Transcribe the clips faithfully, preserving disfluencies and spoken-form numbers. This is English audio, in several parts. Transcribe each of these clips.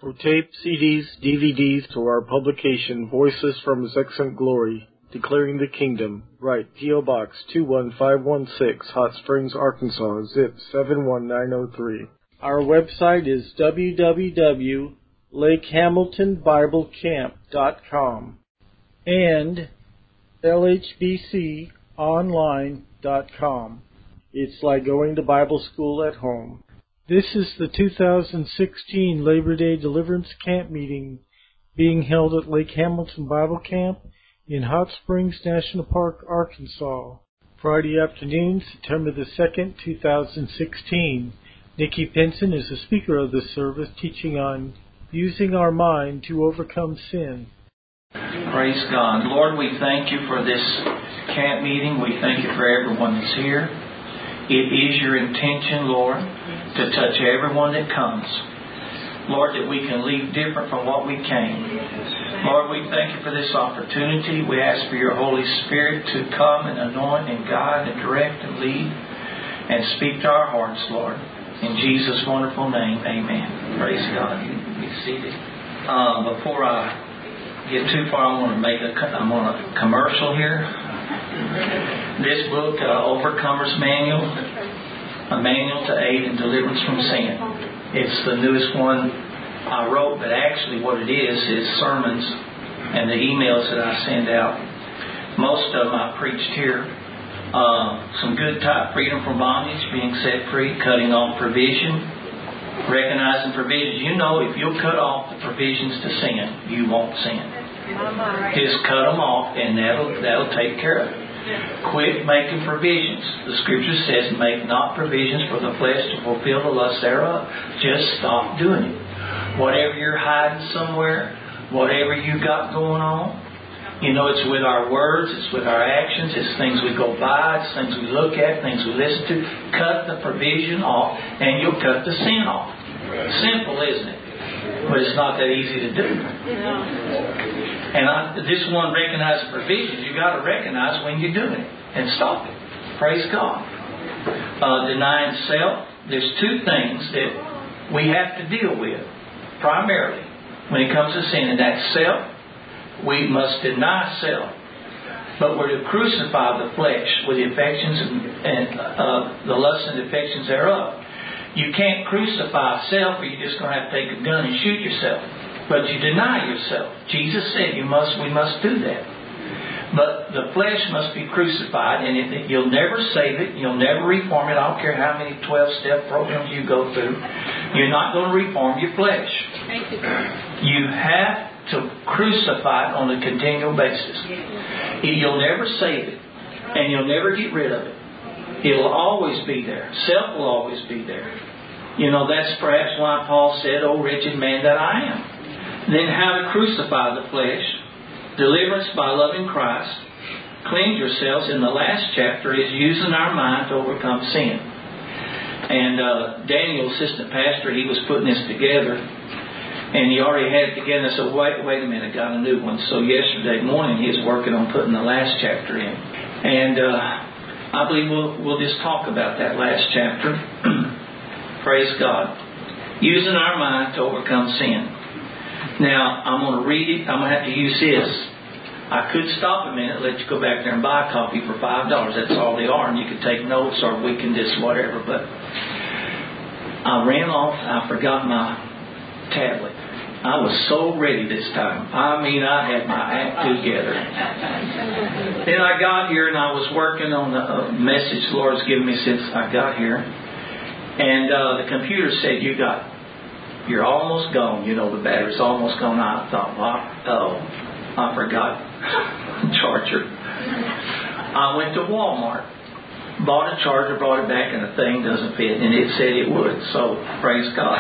For tape, C Ds, D V Ds, to our publication, Voices from His Excellent Glory, Declaring the Kingdom, write P O. Box two one five one six, Hot Springs, Arkansas, zip seven one nine zero three. Our website is w w w dot lake hamilton bible camp dot com and l h b c online dot com. It's like going to Bible school at home. This is the two thousand sixteen Labor Day Deliverance Camp meeting being held at Lake Hamilton Bible Camp in Hot Springs National Park, Arkansas. Friday afternoon, September the second, two thousand sixteen. Nikki Pinson is the speaker of this service, teaching on using our mind to overcome sin. Praise God. Lord, we thank you for this camp meeting. We thank you for everyone that's here. It is your intention, Lord, to touch everyone that comes. Lord, that we can leave different from what we came. Lord, we thank you for this opportunity. We ask for your Holy Spirit to come and anoint and guide and direct and lead and speak to our hearts, Lord. In Jesus' wonderful name, amen. Praise God. You can be seated. Uh, before I get too far, I want to make a, I want a commercial here. This book, uh, Overcomer's Manual, a manual to aid in deliverance from sin. It's the newest one I wrote, but actually what it is is sermons and the emails that I send out. Most of them I preached here. Uh, some good type: freedom from bondage, being set free, cutting off provision, recognizing provisions. You know, if you'll cut off the provisions to sin, you won't sin. Just cut them off, and that'll that'll take care of it. Quit making provisions. The Scripture says, "Make not provisions for the flesh to fulfill the lust thereof." Just stop doing it. Whatever you're hiding somewhere, whatever you got going on, you know, it's with our words, it's with our actions, it's things we go by, it's things we look at, things we listen to. Cut the provision off, and you'll cut the sin off. Simple, isn't it? But it's not that easy to do. And I, this one, recognizing provisions, you got to recognize when you're doing it and stop it. Praise God. Uh, denying self. There's two things that we have to deal with primarily when it comes to sin, and that's self. We must deny self, but we're to crucify the flesh with the affections and, and uh, the lusts and affections thereof. You can't crucify self, or you're just going to have to take a gun and shoot yourself. But you deny yourself. Jesus said you must. We must do that. But the flesh must be crucified, and it, you'll never save it. You'll never reform it. I don't care how many twelve-step programs you go through. You're not going to reform your flesh. Thank you. You have to crucify it on a continual basis. You'll never save it, and you'll never get rid of it. It'll always be there. Self will always be there. You know, that's perhaps why Paul said, "O wretched man that I am." Then how to crucify the flesh. Deliverance by loving Christ. Cleanse yourselves. In the last chapter is using our mind to overcome sin. And uh, Daniel, assistant pastor, he was putting this together. And he already had it together. I said, wait, wait a minute, I got a new one. So yesterday morning he was working on putting the last chapter in. And uh, I believe we'll, we'll just talk about that last chapter. Praise God. Using our mind to overcome sin. Now, I'm going to read it. I'm going to have to use this. I could stop a minute, let you go back there and buy a copy for five dollars. That's all they are. And you can take notes, or we can just whatever. But I ran off. I forgot my tablet. I was so ready this time. I mean, I had my act together. Then I got here, and I was working on the message the Lord's given me since I got here. And uh, the computer said, you got... You're almost gone. You know, the battery's almost gone. I thought, well, oh, I forgot the charger. I went to Walmart, bought a charger, brought it back, and the thing doesn't fit. And it said it would. So, praise God.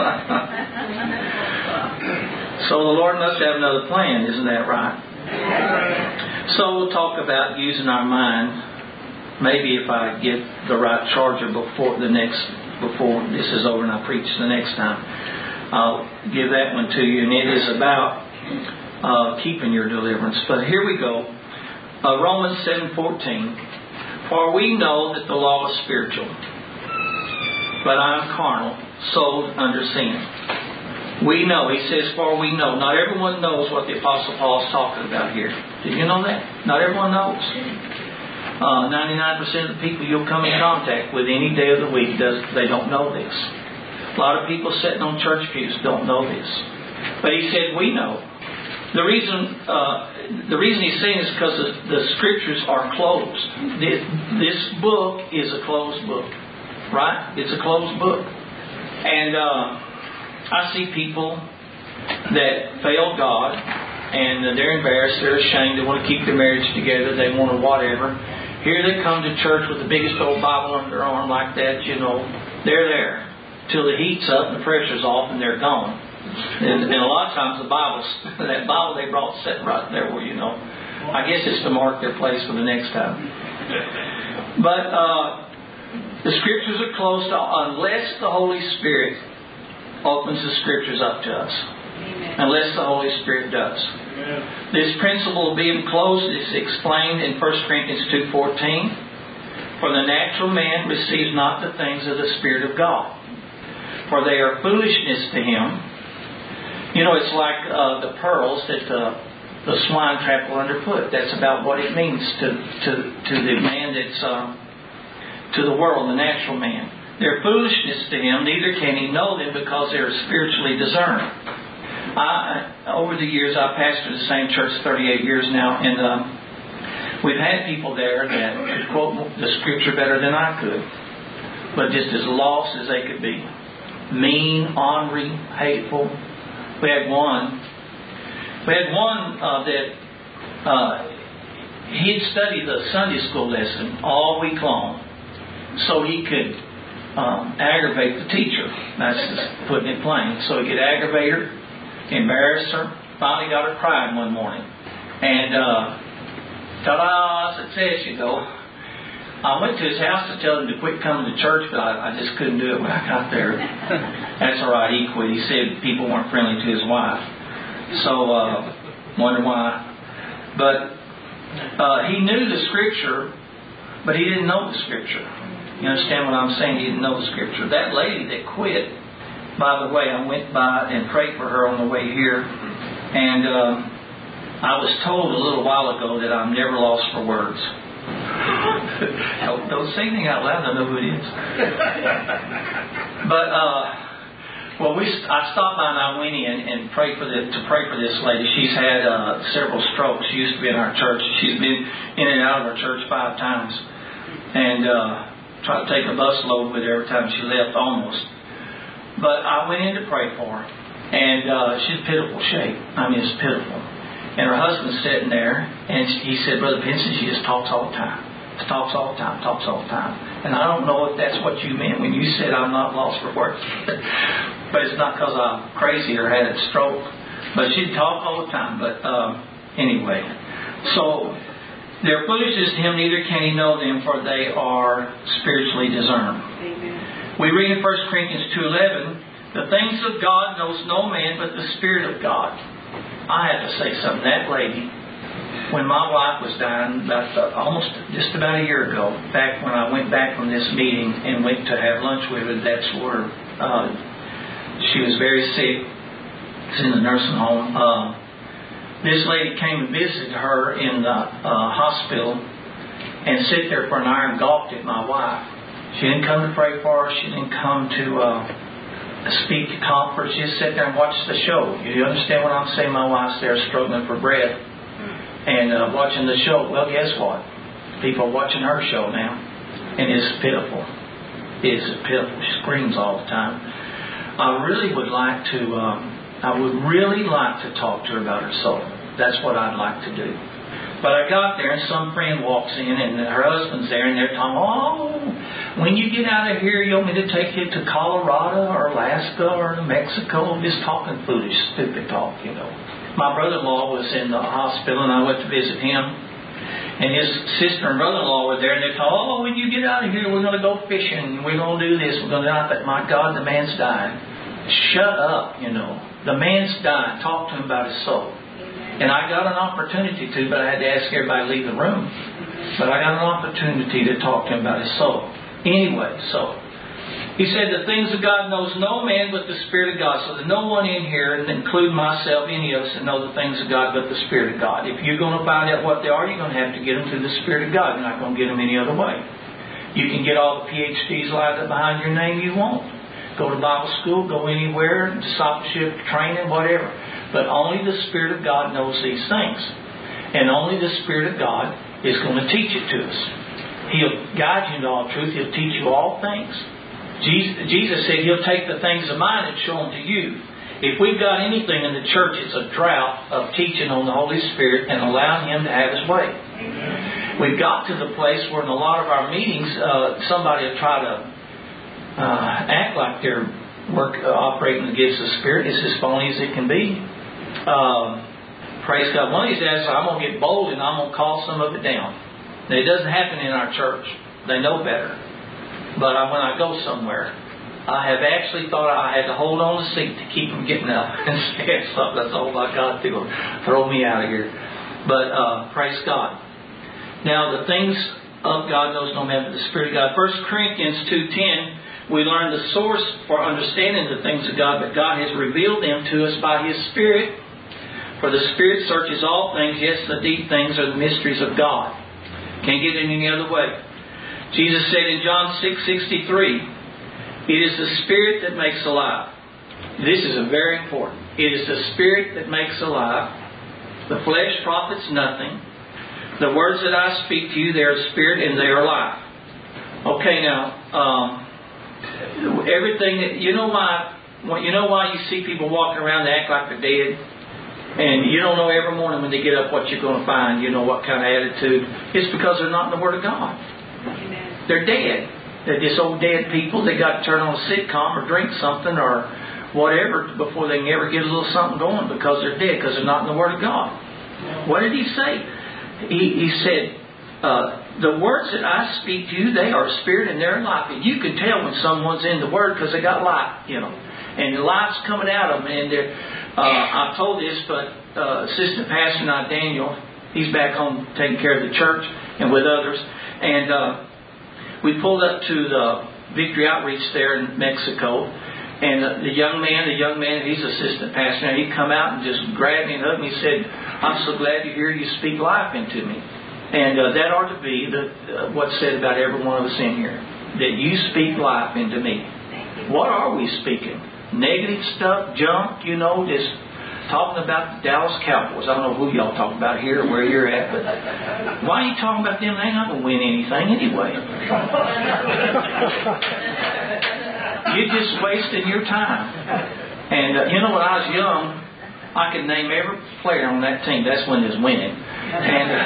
So the Lord must have another plan. Isn't that right? So we'll talk about using our mind. Maybe if I get the right charger before the next, before this is over and I preach the next time, I'll give that one to you. And it is about uh, keeping your deliverance. But here we go. Uh, Romans seven fourteen. For we know that the law is spiritual, but I am carnal, sold under sin. We know. He says, for we know. Not everyone knows what the Apostle Paul is talking about here. Did you know that? Not everyone knows. Uh, ninety-nine percent of the people you'll come in contact with any day of the week, does they don't know this. A lot of people sitting on church pews don't know this. But he said, we know. The reason uh, the reason he's saying is because the, the Scriptures are closed. This, this book is a closed book. Right? It's a closed book. And uh, I see people that fail God, and they're embarrassed, they're ashamed, they want to keep their marriage together, they want to whatever. Here they come to church with the biggest old Bible under their arm like that, you know. They're there till the heat's up and the pressure's off and they're gone. And, and a lot of times the Bible, that Bible they brought sitting right there where, you know, I guess it's to mark their place for the next time. But uh, the Scriptures are closed unless the Holy Spirit opens the Scriptures up to us. Amen. Unless the Holy Spirit does. Amen. This principle of being closed is explained in First Corinthians two fourteen. For the natural man receives not the things of the Spirit of God, for they are foolishness to him. You know, it's like uh, the pearls that the, the swine trample underfoot. That's about what it means to to, to the man that's uh, to the world, the natural man. They're foolishness to him, neither can he know them because they are spiritually discerned. I, over the years, I've pastored the same church thirty-eight years now, and um, we've had people there that could quote the Scripture better than I could, but just as lost as they could be. Mean, ornery, hateful. We had one, we had one uh, that uh, he'd study the Sunday school lesson all week long so he could Um, aggravate the teacher. That's just putting it plain. So he could aggravate her, embarrass her. Finally got her crying one morning. And uh, ta-da, success, you go. I went to his house to tell him to quit coming to church, but I, I just couldn't do it when I got there. That's all right, he quit. He said people weren't friendly to his wife. So, uh, wonder why. But uh, he knew the Scripture, but he didn't know the Scripture. You understand what I'm saying? He didn't know the Scripture. That lady that quit, by the way, I went by and prayed for her on the way here. And uh, I was told a little while ago that I'm never lost for words. don't, don't say anything out loud. I know who it is. But, uh, well, we I stopped by and I went in and prayed for the, to pray for this lady. She's had uh, several strokes. She used to be in our church. She's been in and out of our church five times. And... Uh, Try to take a bus load with her every time she left, almost. But I went in to pray for her, and uh, she's in pitiful shape. I mean, it's pitiful. And her husband's sitting there, and he said, Brother Vincent, she just talks all the time. She talks all the time, talks all the time. And I don't know if that's what you meant when you said I'm not lost for words. But it's not because I'm crazy or had a stroke. But she'd talk all the time. But um, anyway, so... They're foolishness to him, neither can he know them, for they are spiritually discerned. Amen. We read in First Corinthians two eleven, the things of God knows no man but the Spirit of God. I have to say something. That lady, when my wife was dying, about the, almost just about a year ago, back when I went back from this meeting and went to have lunch with her, that's where uh, she was very sick. It's in the nursing home. Uh, This lady came and visited her in the uh, hospital and sit there for an hour and gawked at my wife. She didn't come to pray for her. She didn't come to uh, speak to comfort. She just sat there and watched the show. You understand what I'm saying? My wife's there struggling for breath and uh, watching the show. Well, guess what? People are watching her show now. And it's pitiful. It's pitiful. She screams all the time. I really would like to... Um, I would really like to talk to her about her soul. That's what I'd like to do. But I got there and some friend walks in and her husband's there and they're talking, oh, when you get out of here, you want me to take you to Colorado or Alaska or Mexico? Just talking foolish, stupid talk, you know. My brother-in-law was in the hospital and I went to visit him. And his sister and brother-in-law were there and they're talking, oh, when you get out of here, we're going to go fishing. We're going to do this. We're going to do that. My God, the man's dying. Shut up, you know. The man's dying. Talk to him about his soul. And I got an opportunity to, but I had to ask everybody to leave the room. But I got an opportunity to talk to him about his soul. Anyway, so He said, the things of God knows no man but the Spirit of God. So there's no one in here, and include myself, any of us, that know the things of God but the Spirit of God. If you're going to find out what they are, you're going to have to get them through the Spirit of God. You're not going to get them any other way. You can get all the P H Ds lined up behind your name you want. Go to Bible school, go anywhere, discipleship, training, whatever. But only the Spirit of God knows these things. And only the Spirit of God is going to teach it to us. He'll guide you into all truth. He'll teach you all things. Jesus said He'll take the things of mine and show them to you. If we've got anything in the church, it's a drought of teaching on the Holy Spirit and allowing Him to have His way. Amen. We've got to the place where in a lot of our meetings, uh, somebody will try to uh, act like they're work, uh, operating the gifts of the Spirit. It's as phony as it can be. Um, praise God. One of these days, I'm going to get bold and I'm going to call some of it down. Now, it doesn't happen in our church. They know better. But when I go somewhere, I have actually thought I had to hold on the seat to keep them getting up and saying something. That's all I got to do. Throw me out of here. But uh, praise God. Now, the things of God knows no man but the Spirit of God. First Corinthians two ten, we learn the source for understanding the things of God, but God has revealed them to us by His Spirit. For the Spirit searches all things, yes, the deep things are the mysteries of God. Can't get it any other way. Jesus said in John six sixty-three, it is the Spirit that makes alive. This is a very important. It is the Spirit that makes alive. The flesh profits nothing. The words that I speak to you, they are Spirit and they are life. Okay, now, um, everything that, you know why, you know why you see people walking around that act like they're dead? And you don't know every morning when they get up what you're going to find, you know what kind of attitude. It's because they're not in the Word of God. Amen. They're dead. They're just old dead people. They got to turn on a sitcom or drink something or whatever before they can ever get a little something going because they're dead, because they're not in the Word of God. What did He say? He, he said, uh, the words that I speak to you, they are Spirit and they're life. And you can tell when someone's in the Word because they got life, you know. And the life's coming out of them. And they're, uh, I've told this, but uh, Assistant Pastor now, Daniel, he's back home taking care of the church and with others. And uh, we pulled up to the Victory Outreach there in Mexico. And uh, the young man, the young man, he's assistant pastor. Now, he'd come out and just grab me and hug me and said, I'm so glad to hear you speak life into me. And uh, that ought to be the, uh, what's said about every one of us in here. That you speak life into me. What are we speaking? Negative stuff, junk, you know, just talking about the Dallas Cowboys. I don't know who y'all talk about here or where you're at, but why are you talking about them? They're not going to win anything anyway. You're just wasting your time. And uh, you know, when I was young, I could name every player on that team. That's when they was winning. And, uh,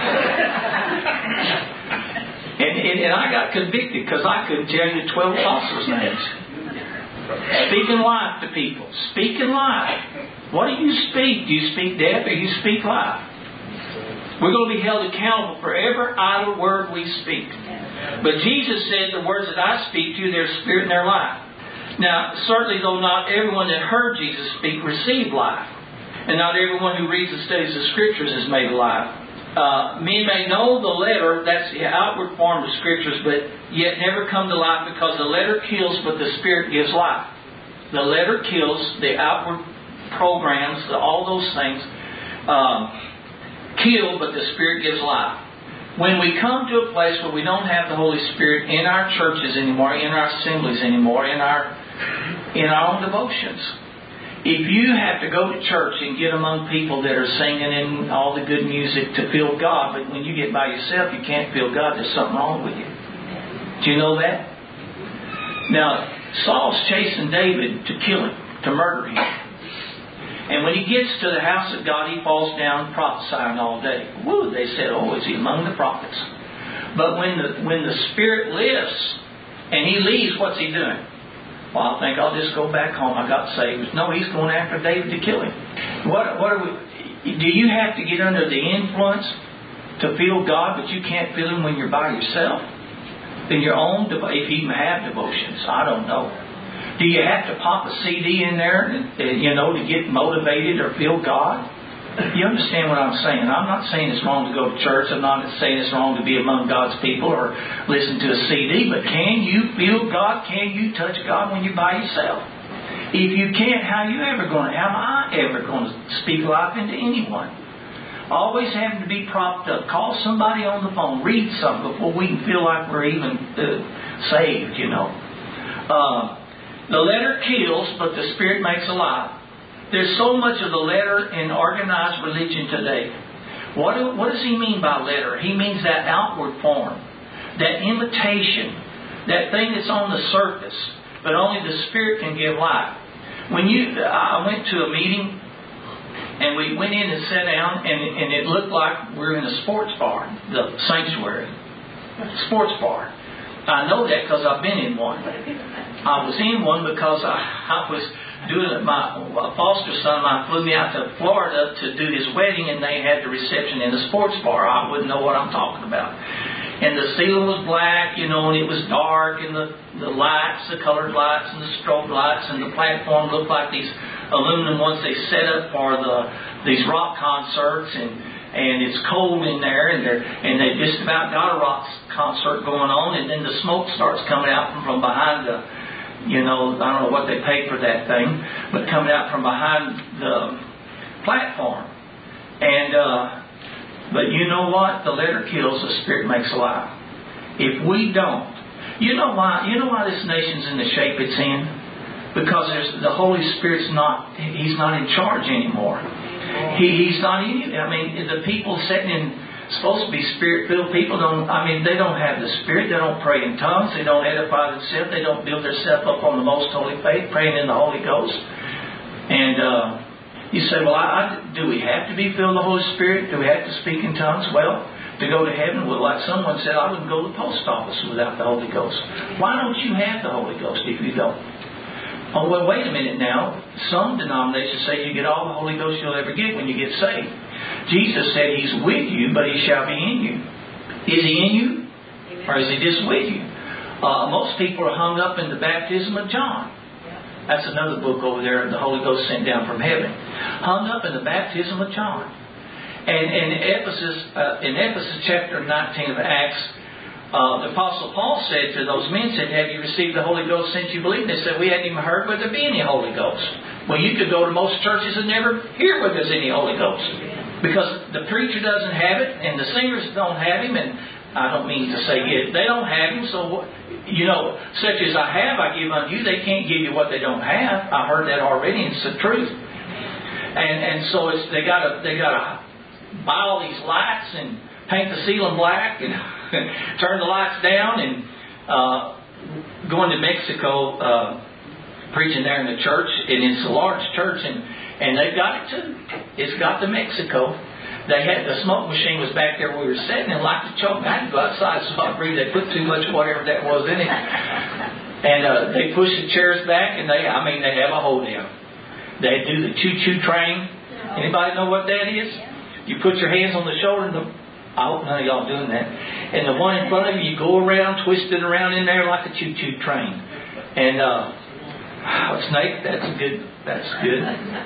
and, and, and I got convicted because I couldn't tell you twelve apostles' names. Speaking life to people. Speaking life. What do you speak? Do you speak death or do you speak life? We're going to be held accountable for every idle word we speak. But Jesus said, the words that I speak to you, they're Spirit and they're life. Now, certainly though not everyone that heard Jesus speak received life. And not everyone who reads and studies the Scriptures is made alive. Uh, men may know the letter, that's the outward form of the Scriptures, but yet never come to life because the letter kills, but the Spirit gives life. The letter kills, the outward programs, the, all those things um, kill, but the Spirit gives life. When we come to a place where we don't have the Holy Spirit in our churches anymore, in our assemblies anymore, in our in our own devotions, if you have to go to church and get among people that are singing and all the good music to feel God, but when you get by yourself, you can't feel God, there's something wrong with you. Do you know that? Now, Saul's chasing David to kill him, to murder him. And when he gets to the house of God, he falls down prophesying all day. Woo, they said, oh, is he among the prophets? But when the when the Spirit lifts and he leaves, what's he doing? Well, I think I'll just go back home. I got saved. No, he's going after David to kill him. What, what are we? Do you have to get under the influence to feel God, but you can't feel Him when you're by yourself? In your own, if you even have devotions, I don't know. Do you have to pop a C D in there, and, you know, to get motivated or feel God? You understand what I'm saying? I'm not saying it's wrong to go to church. I'm not saying it's wrong to be among God's people or listen to a C D. But can you feel God? Can you touch God when you're by yourself? If you can't, how are you ever going to, how am I ever going to speak life into anyone? Always having to be propped up. Call somebody on the phone. Read something before we can feel like we're even uh, saved, you know. Uh, the letter kills, but the Spirit makes alive. There's so much of the letter in organized religion today. What, do, what does he mean by letter? He means that outward form, that imitation, that thing that's on the surface, but only the Spirit can give life. When you, I went to a meeting, and we went in and sat down, and, and it looked like we were in a sports bar, the sanctuary, sports bar. I know that because I've been in one. I was in one because I, I was doing it. My foster son, I flew me out to Florida to do his wedding, and they had the reception in the sports bar. I wouldn't know what I'm talking about. And the ceiling was black, you know, and it was dark, and the, the lights, the colored lights, and the strobe lights, and the platform looked like these aluminum ones they set up for the these rock concerts, and and it's cold in there, and they and they just about got a rock concert going on, and then the smoke starts coming out from, from behind the, you know, I don't know what they paid for that thing, but coming out from behind the platform, and. uh But you know what? The letter kills, the Spirit makes alive. If we don't, you know why? You know why this nation's in the shape it's in? Because there's, the Holy Spirit's not. He's not in charge anymore. He, he's not in. I mean, the people sitting in supposed to be Spirit-filled people don't. I mean, they don't have the Spirit. They don't pray in tongues. They don't edify themselves. They don't build themselves up on the most holy faith, praying in the Holy Ghost. And. Uh, You say, well, I, I, do we have to be filled with the Holy Spirit? Do we have to speak in tongues? Well, to go to heaven, well, like someone said, I wouldn't go to the post office without the Holy Ghost. Why don't you have the Holy Ghost if you don't? Oh, well, wait a minute now. Some denominations say you get all the Holy Ghost you'll ever get when you get saved. Jesus said He's with you, but He shall be in you. Is He in you? Or is He just with you? Uh, most people are hung up in the baptism of John. That's another book over there, the Holy Ghost sent down from heaven. Hung up in the baptism of John. And, and in Ephesus, uh, in Ephesus chapter nineteen of Acts, uh, the Apostle Paul said to those men, said, have you received the Holy Ghost since you believed? They said, we hadn't even heard whether there be any Holy Ghost. Well, you could go to most churches and never hear whether there's any Holy Ghost. Because the preacher doesn't have it, and the singers don't have Him, and I don't mean to say it, they don't have Him, so, you know, such as I have, I give unto you. They can't give you what they don't have. I heard that already, and it's the truth. And and so it's they got to they got to buy all these lights and paint the ceiling black and turn the lights down. And uh, going to Mexico, uh, preaching there in the church, and it's a large church, and and they've got it too. It's got to Mexico. They had the smoke machine was back there where we were sitting, and like the choke, I had to go outside so I breathe. They put too much whatever that was in it, and uh, they push the chairs back, and they, I mean, they have a hold down. They do the choo-choo train. Anybody know what that is? You put your hands on the shoulder, and the, I hope none of y'all doing that. And the one in front of you, you go around, twisting around in there like a choo-choo train. And uh, Snake, that's good. That's good.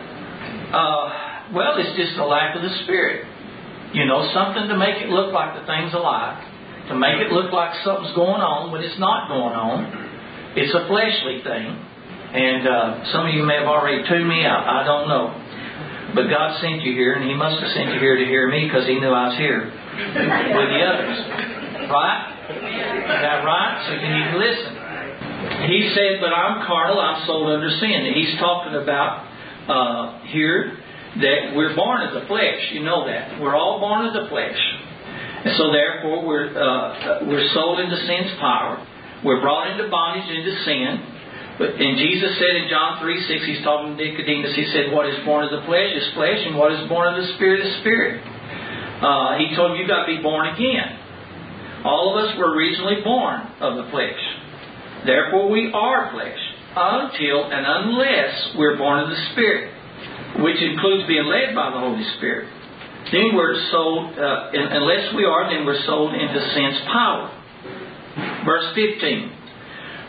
Uh, Well, it's just a lack of the Spirit. You know, something to make it look like the thing's alive. To make it look like something's going on when it's not going on. It's a fleshly thing. And uh, some of you may have already tuned me out. I don't know. But God sent you here, and He must have sent you here to hear me because He knew I was here with the others. Right? Is that right? So you need to listen. He said, but I'm carnal, I'm sold under sin. And He's talking about uh, here that we're born of the flesh. You know that. We're all born of the flesh. And so therefore we're uh, we're sold into sin's power. We're brought into bondage, into sin. But and Jesus said in John three six, He's talking to Nicodemus, He said, what is born of the flesh is flesh, and what is born of the Spirit is spirit. Uh, he told you, you've got to be born again. All of us were originally born of the flesh. Therefore we are flesh. Until and unless we're born of the Spirit, which includes being led by the Holy Spirit. Then we're sold, uh, unless we are, then we're sold into sin's power. Verse fifteen.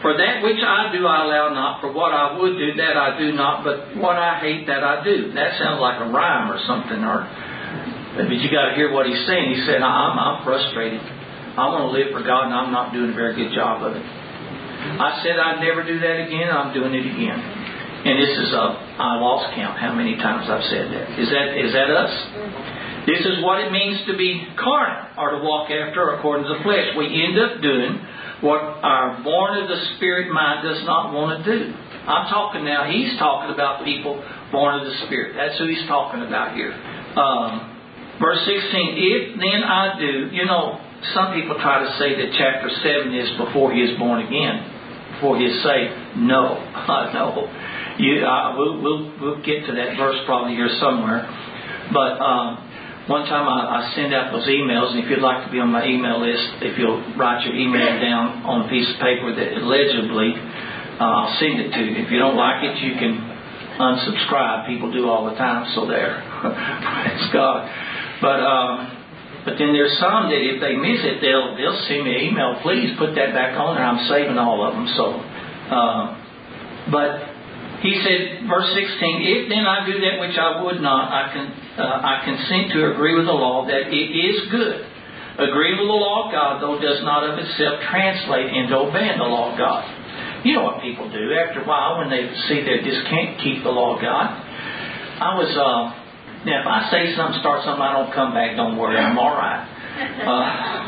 For that which I do I allow not, for what I would do that I do not, but what I hate that I do. That sounds like a rhyme or something. Or, but you got to hear what he's saying. He said, I'm, I'm frustrated. I want to live for God and I'm not doing a very good job of it. I said I'd never do that again. I'm doing it again. And this is a, I lost count how many times I've said that. Is that is that us? This is what it means to be carnal, or to walk after according to the flesh. We end up doing what our born of the Spirit mind does not want to do. I'm talking now, he's talking about people born of the Spirit. That's who he's talking about here. Um, verse sixteen, if then I do, you know, some people try to say that chapter seven is before he is born again, before he is saved. No, no. You, uh, we'll, we'll, we'll get to that verse probably here somewhere. But um, one time I, I send out those emails, and if you'd like to be on my email list, if you'll write your email down on a piece of paper that legibly, uh, I'll send it to you. If you don't like it, you can unsubscribe. People do all the time, so there. Praise God. But um, but then there's some that if they miss it, they'll they'll send me an email. Please put that back on there. I'm saving all of them. So, uh, but he said, verse sixteen, if then I do that which I would not, I can uh, I consent to agree with the law that it is good. Agree with the law of God, though does not of itself translate into obeying the law of God. You know what people do after a while when they see they just can't keep the law of God. I was, uh, now if I say something, start something, I don't come back, don't worry, I'm all right. Uh,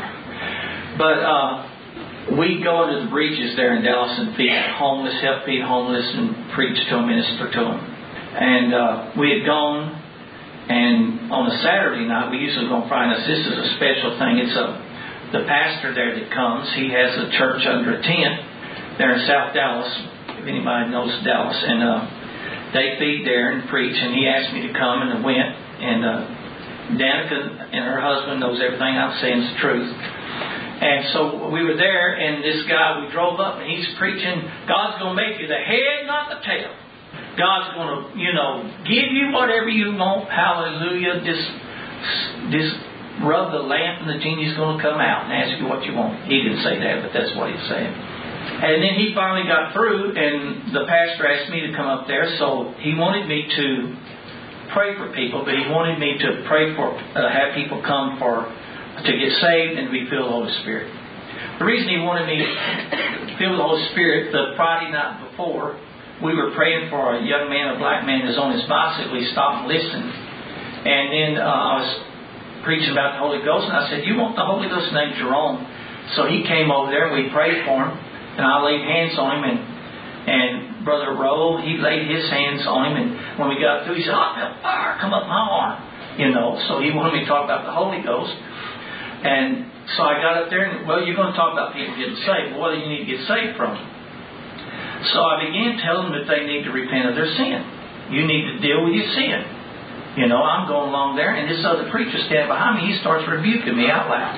but uh, we go into the breaches there in Dallas and feed homeless, help feed homeless, and preach to them, minister to them. And uh, we had gone, and on a Saturday night, we usually go on Friday nights. This is a special thing. It's a the pastor there that comes. He has a church under a tent there in South Dallas, if anybody knows Dallas, and uh, they feed there and preach, and he asked me to come, and I went, and uh, Danica and her husband knows everything I'm saying is the truth. And so we were there, and this guy, we drove up, and he's preaching, God's going to make you the head, not the tail. God's going to, you know, give you whatever you want, hallelujah, just, just rub the lamp and the genie's going to come out and ask you what you want. He didn't say that, but that's what he's saying. And then he finally got through, and the pastor asked me to come up there, so he wanted me to pray for people, but he wanted me to pray for, uh, have people come for, to get saved and be filled with the Holy Spirit. The reason he wanted me to feel the Holy Spirit, the Friday night before, we were praying for a young man, a black man that's on his bicycle. He stopped and listened. And then uh, I was preaching about the Holy Ghost, and I said, you want the Holy Ghost? His name's Jerome. So he came over there, and we prayed for him. And I laid hands on him, and and Brother Rowe, he laid his hands on him, and when we got through, he said, oh, I felt fire come up my arm. You know, so he wanted me to talk about the Holy Ghost. And so I got up there, and, well, you're going to talk about people getting saved. Well, what do you need to get saved from? So I began telling them that they need to repent of their sin. You need to deal with your sin. You know, I'm going along there, and this other preacher standing behind me, he starts rebuking me out loud.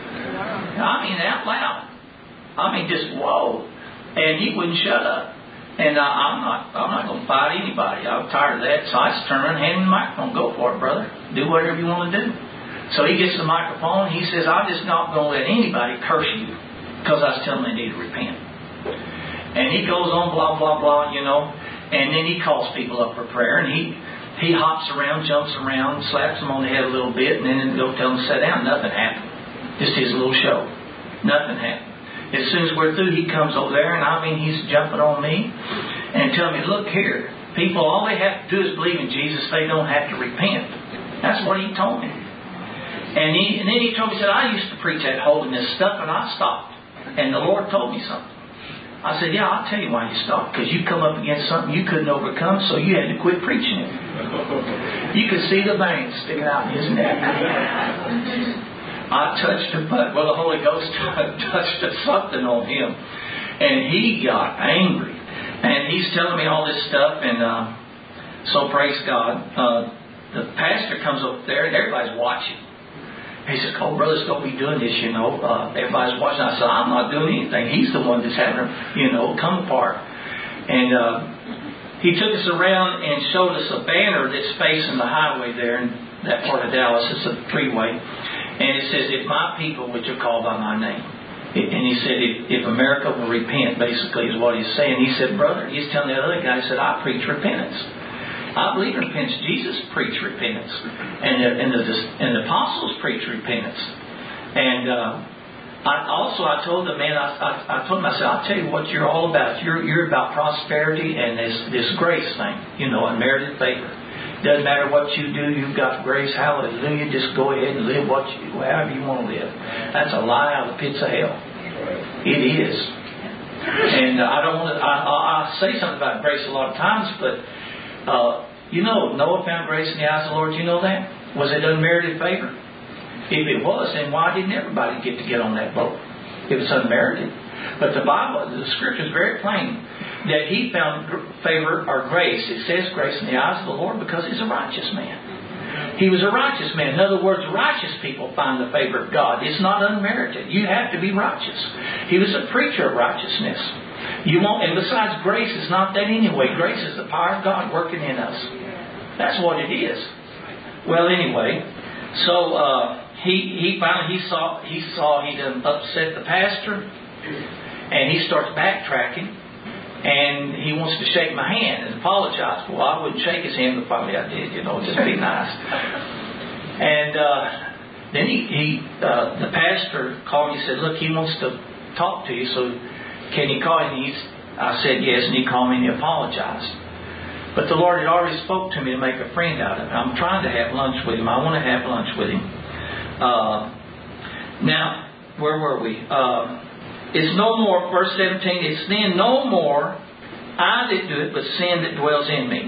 I mean, out loud. I mean, just whoa. And he wouldn't shut up. And uh, I'm not I'm not going to fight anybody. I'm tired of that. So I just turn around and hand him the microphone. Go for it, brother. Do whatever you want to do. So he gets the microphone. He says, I'm just not going to let anybody curse you because I was telling them they need to repent. And he goes on, blah, blah, blah, you know. And then he calls people up for prayer. And he, he hops around, jumps around, slaps them on the head a little bit, and then go tell them to sit down. Nothing happened. Just his little show. Nothing happened. As soon as we're through, he comes over there, and I mean, he's jumping on me and telling me, look here, people, all they have to do is believe in Jesus. They don't have to repent. That's what he told me. And, he, and then he told me, he said, I used to preach that holiness stuff, and I stopped. And the Lord told me something. I said, yeah, I'll tell you why you stopped. Because you come up against something you couldn't overcome, so you had to quit preaching it. You could see the veins sticking out in his neck. I touched a butt. Well, the Holy Ghost touched something on him. And he got angry. And he's telling me all this stuff. And uh, so, praise God. Uh, the pastor comes up there, and everybody's watching. He says, oh, brothers, don't be doing this, you know. Uh, everybody's watching. I said, I'm not doing anything. He's the one that's having, you know, come apart. And uh, he took us around and showed us a banner that's facing the highway there in that part of Dallas. It's a freeway. And it says, if my people, which are called by my name. And he said, if, if America will repent, basically is what he's saying. He said, brother, he's telling the other guy, he said, I preach repentance. I believe in repentance. Jesus preached repentance. And the, and the, and the apostles preached repentance. And uh, I also, I told the man, I, I, I told him, I said, I'll tell you what you're all about. You're, you're about prosperity and this, this grace thing, you know, unmerited favor. Doesn't matter what you do, you've got grace, hallelujah. Just go ahead and live what you, however you want to live. That's a lie out of the pits of hell. It is. And uh, I don't want to, I, I, I say something about grace a lot of times, but, uh, you know, Noah found grace in the eyes of the Lord. You know that? Was it unmerited favor? If it was, then why didn't everybody get to get on that boat? It was unmerited. But the Bible, the Scripture is very plain that he found favor or grace. It says grace in the eyes of the Lord because he's a righteous man. He was a righteous man. In other words, righteous people find the favor of God. It's not unmerited. You have to be righteous. He was a preacher of righteousness. You won't, and besides, grace is not that anyway. Grace is the power of God working in us. That's what it is. Well, anyway, so uh, he he finally he saw he saw he done upset the pastor, and he starts backtracking. And he wants to shake my hand and apologize. Well, I wouldn't shake his hand, but probably I did, you know, just be nice. And uh, then he, he uh, the pastor called me and said, look, he wants to talk to you, so can you call him? And he's, I said yes, and he called me and he apologized. But the Lord had already spoke to me to make a friend out of him. I'm trying to have lunch with him. I want to have lunch with him. Uh, now, where were we? Uh, It's no more, verse seventeen, it's then no more I that do it, but sin that dwells in me.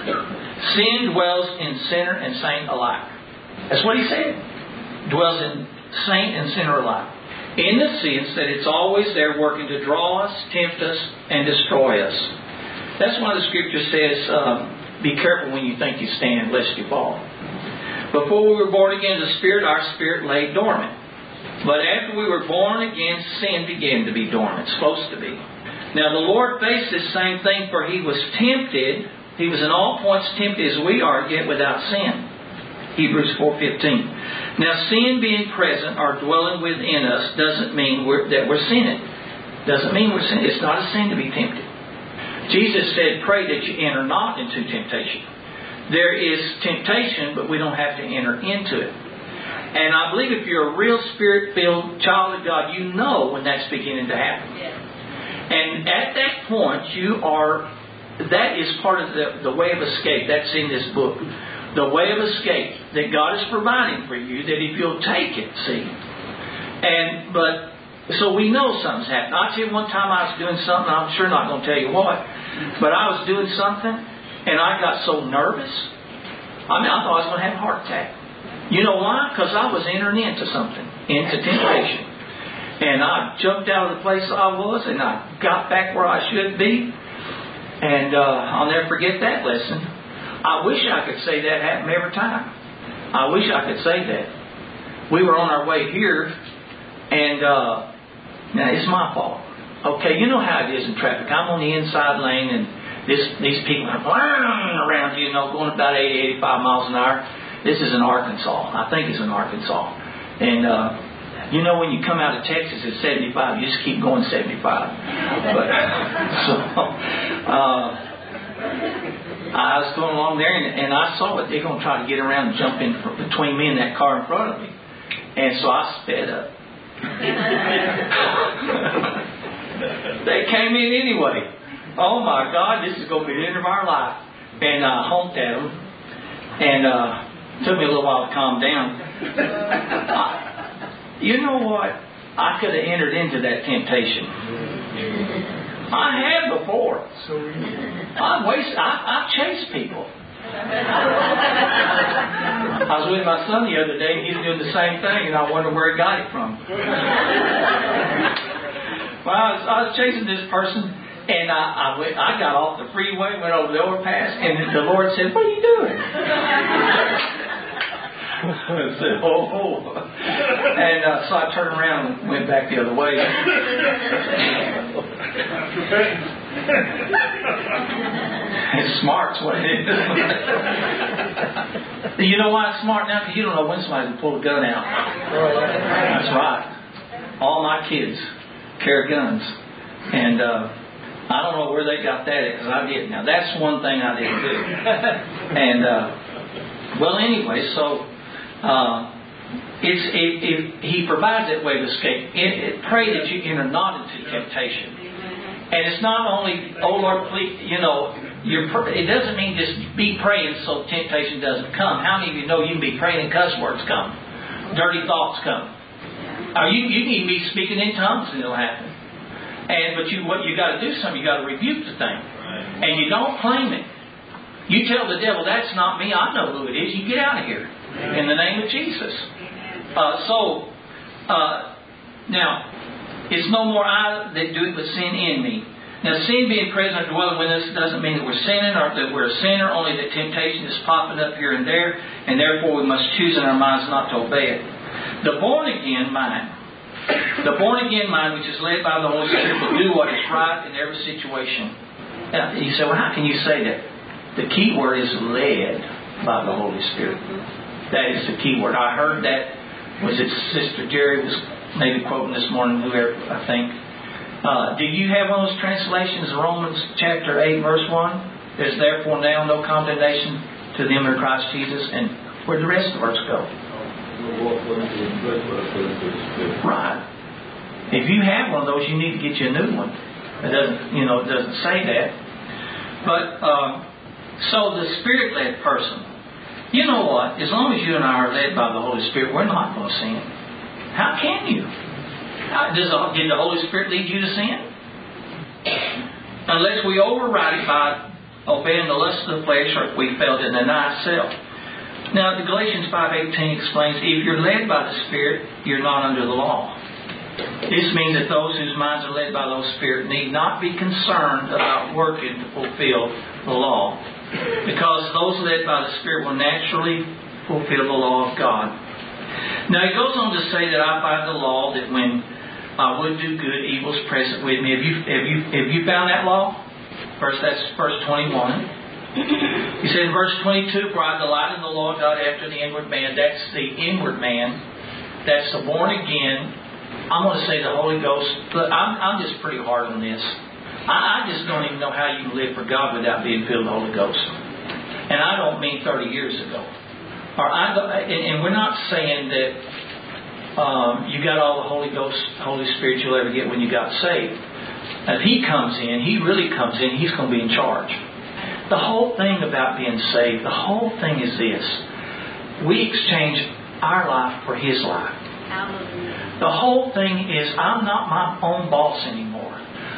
Sin dwells in sinner and saint alike. That's what he said. Dwells in saint and sinner alike. In the sense that it's always there working to draw us, tempt us, and destroy us. That's why the Scripture says, um, be careful when you think you stand, lest you fall. Before we were born again of the Spirit, our spirit lay dormant. But after we were born again, sin began to be dormant. It's supposed to be. Now the Lord faced this same thing, for He was tempted. He was in all points tempted as we are, yet without sin. Hebrews four fifteen. Now sin being present or dwelling within us doesn't mean we're, that we're sinning. Doesn't mean we're sinning. It's not a sin to be tempted. Jesus said, pray that you enter not into temptation. There is temptation, but we don't have to enter into it. And I believe if you're a real Spirit-filled child of God, you know when that's beginning to happen. Yeah. And at that point, you are, that is part of the, the way of escape. That's in this book. The way of escape that God is providing for you, that if you'll take it, see. And, but, so we know something's happened. I'll tell you one time I was doing something, I'm sure not going to tell you what, but I was doing something, and I got so nervous. I mean, I thought I was going to have a heart attack. You know why? Because I was entering into something, into temptation. And I jumped out of the place I was, and I got back where I should be. And uh, I'll never forget that lesson. I wish I could say that happened every time. I wish I could say that. We were on our way here, and uh, now it's my fault. Okay, you know how it is in traffic. I'm on the inside lane, and this, these people are around you, you know, going about eighty, eighty-five miles an hour. This is in Arkansas. I think it's in Arkansas. And, uh, you know, when you come out of Texas at seventy-five, you just keep going seventy-five. But, so, uh, I was going along there, and, and I saw it. They're going to try to get around and jump in between me and that car in front of me. And so I sped up. They came in anyway. Oh, my God, this is going to be the end of our life. And I honked at them. And, uh, took me a little while to calm down. I, you know what? I could have entered into that temptation. I have before. I waste. I, I chase people. I was with my son the other day, and he was doing the same thing, and I wondered where he got it from. Well, I was, I was chasing this person, and I, I went. I got off the freeway, went over the overpass, and the Lord said, "What are you doing?" I said, oh, oh. And uh, so I turned around and went back the other way. It's smart's what it is. You know why it's smart now? Because you don't know when somebody will pull a gun out. That's right. all my kids carry guns. And uh, I don't know where they got that at, because I didn't. Now, that's one thing I didn't do. and, uh, well, anyway, so uh, it's it, it, He provides that way of escape. It, it, pray that you enter not into temptation. And it's not only, oh Lord, please, you know, you're, it doesn't mean just be praying so temptation doesn't come. How many of you know you can be praying and cuss words come? Dirty thoughts come. Or you, you can even be speaking in tongues and it'll happen. And but you what you got to do something, you got to rebuke the thing. And you don't claim it. You tell the devil, that's not me, I know who it is, you get out of here. In the name of Jesus. Uh, so, uh, now, it's no more I that do it, but sin in me. Now, sin being present or dwelling with us doesn't mean that we're sinning or that we're a sinner, only that temptation is popping up here and there, and therefore we must choose in our minds not to obey it. The born-again mind, the born-again mind, which is led by the Holy Spirit, will do what is right in every situation. Now, you say, well, how can you say that? The key word is led by the Holy Spirit. That is the key word. I heard that, was it Sister Jerry was maybe quoting this morning, whoever, I think. Uh, do you have one of those translations, Romans chapter eight, verse one? There's therefore now no condemnation to them in Christ Jesus. And where'd the rest of the verse go? Right. If you have one of those, you need to get you a new one. It doesn't, you know, it doesn't say that. But, uh, so the Spirit-led person, you know what? As long as you and I are led by the Holy Spirit, we're not going to sin. How can you? Does the, did the Holy Spirit lead you to sin? Unless we override it by obeying the lust of the flesh, or if we fail to deny self. Now, the Galatians five eighteen explains, if you're led by the Spirit, you're not under the law. This means that those whose minds are led by the Holy Spirit need not be concerned about working to fulfill the law, because those led by the Spirit will naturally fulfill the law of God. Now, he goes on to say that I find the law that when I would do good, evil's present with me. Have you have you have you found that law? First, that's verse twenty-one. He said in verse twenty-two, for I delight in the law of God after the inward man. That's the inward man. That's the born again. I'm going to say the Holy Ghost. But I'm, I'm just pretty hard on this. I, I just don't even know how you can live for God without being filled with the Holy Ghost. And I don't mean thirty years ago. Or I, and, and we're not saying that um, you got all the Holy Ghost, Holy Spirit you'll ever get when you got saved. If He comes in, He really comes in, He's going to be in charge. The whole thing about being saved, the whole thing is this. We exchange our life for His life. The whole thing is I'm not my own boss anymore.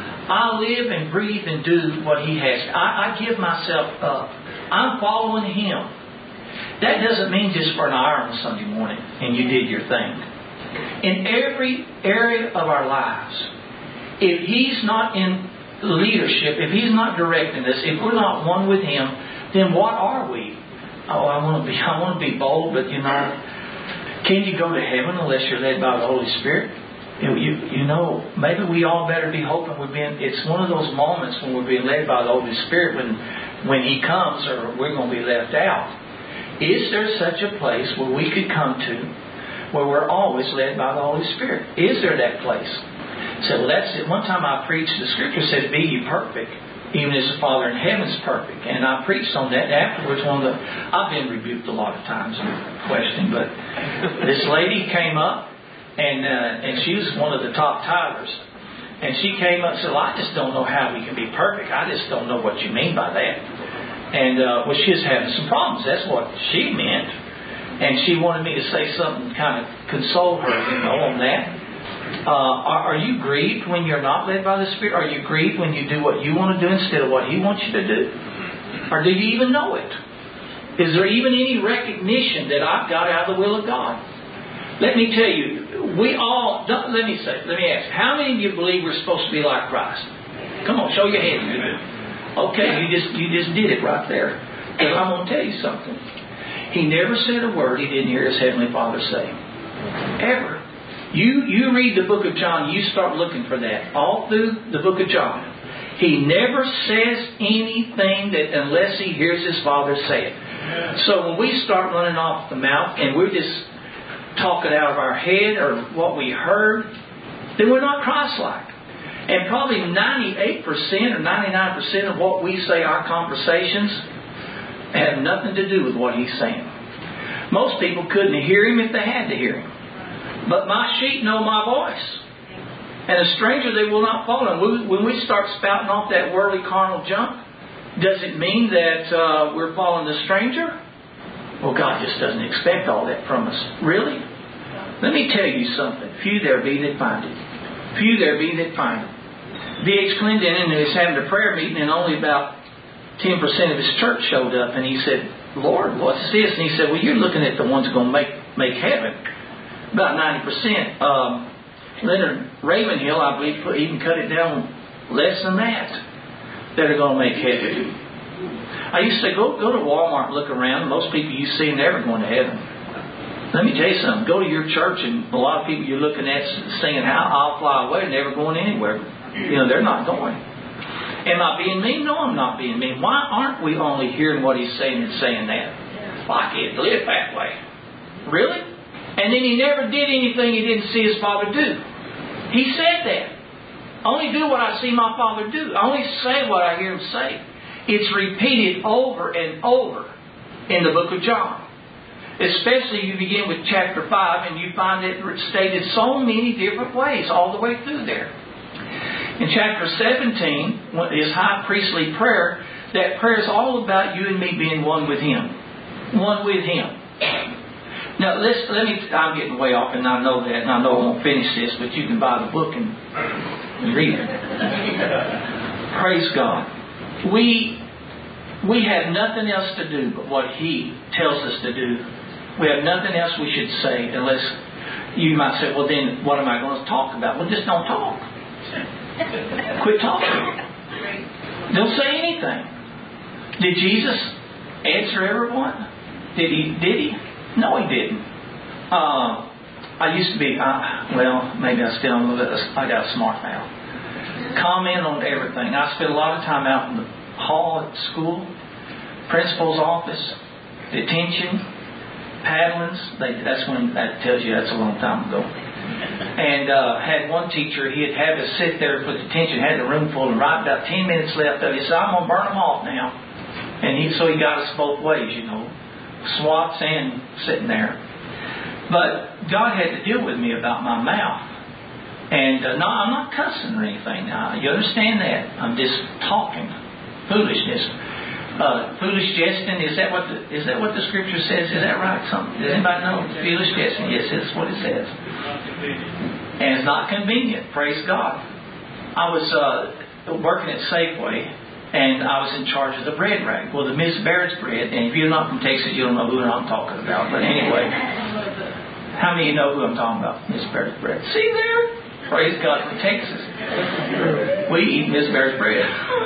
I live and breathe and do what He has. I, I give myself up. I'm following Him. That doesn't mean just for an hour on Sunday morning and you did your thing. In every area of our lives, if He's not in leadership, if He's not directing us, if we're not one with Him, then what are we? Oh, I want to be, I want to be bold, but you know, can you go to heaven unless you're led by the Holy Spirit? You, you, you know, maybe we all better be hoping we're being. It's one of those moments when we're being led by the Holy Spirit when, when He comes, or we're going to be left out. Is there such a place where we could come to where we're always led by the Holy Spirit? Is there that place? So well, that's it. One time I preached, the Scripture said, "Be ye perfect, even as the Father in heaven is perfect." And I preached on that. And afterwards, one of the I've been rebuked a lot of times in questioning, but this lady came up, and uh, and she was one of the top tithers, and she came up and said, "Well, I just don't know how we can be perfect. I just don't know what you mean by that." And uh, well, she was having some problems. That's what she meant. And she wanted me to say something to kind of console her, you know, on that. Uh, are, are you grieved when you're not led by the Spirit? Are you grieved when you do what you want to do instead of what He wants you to do? Or do you even know it? Is there even any recognition that I've got out of the will of God? Let me tell you, we all, let me say, let me ask, how many of you believe we're supposed to be like Christ? Come on, show your hand. Okay, you just you just did it right there. Because I'm going to tell you something. He never said a word He didn't hear His Heavenly Father say. Ever. You you read the book of John, you start looking for that. All through the book of John. He never says anything that unless He hears His Father say it. So when we start running off the mouth and we're just talking out of our head or what we heard, then we're not Christ-like. And probably ninety-eight percent or ninety-nine percent of what we say, our conversations, have nothing to do with what He's saying. Most people couldn't hear Him if they had to hear Him. But my sheep know my voice. And a stranger they will not follow. And when we start spouting off that worldly carnal junk, does it mean that uh, we're following the stranger? Well, God just doesn't expect all that from us. Really? Let me tell you something. Few there be that find it. Few there be that find it. D H Clendenin is having a prayer meeting, and only about ten percent of his church showed up. And he said, Lord, what's this? And he said, well, you're looking at the ones going to make, make heaven. About ninety percent. Um, Leonard Ravenhill, I believe, even cut it down less than that, that are going to make heaven. I used to say, go, go to Walmart and look around. Most people you see are never going to heaven. Let me tell you something. Go to your church, and a lot of people you're looking at singing How I'll Fly Away are never going anywhere. You know, they're not going. Am I being mean? No, I'm not being mean. Why aren't we only hearing what He's saying and saying that? Well, I can't live that way. Really? And then He never did anything He didn't see His Father do. He said that. Only do what I see my Father do. I only say what I hear Him say. It's repeated over and over in the book of John. Especially you begin with chapter five and you find it stated so many different ways all the way through there. In chapter seventeen, His high priestly prayer, that prayer is all about you and me being one with Him. One with Him. Now, let's, let me, I'm getting way off, and I know that, and I know I won't finish this, but you can buy the book and, and read it. Praise God. We, we have nothing else to do but what He tells us to do. We have nothing else we should say unless you might say, well, then what am I going to talk about? Well, just don't talk. Quit talking. Don't say anything. Did Jesus answer everyone? Did He? Did He? No, He didn't. Uh, I used to be, uh, well, maybe I still am a little bit, I got smart now. Comment on everything. I spent a lot of time out in the hall at school, principal's office, detention, paddlings. They, that's when, that tells you that's a long time ago. And uh, had one teacher, he'd have us sit there for detention, had the room full, and right about ten minutes left of it. He said, I'm going to burn them off now. And he, so he got us both ways, you know, swats and sitting there. But God had to deal with me about my mouth. And uh, no, I'm not cussing or anything now. You understand that? I'm just talking. Foolishness. Uh, foolish jesting, is that what the, is that what the Scripture says? Is that right? Something? Does anybody know? Foolish jesting. Yes, that's what it says. And it's not convenient. Praise God. I was uh, working at Safeway, and I was in charge of the bread rack. Well, the Miss Barrett's bread, and if you're not from Texas, you don't know who I'm talking about. But anyway, how many of you know who I'm talking about? Miss Barrett's bread. See there? Praise God, from Texas. We eat Miss Barrett's bread.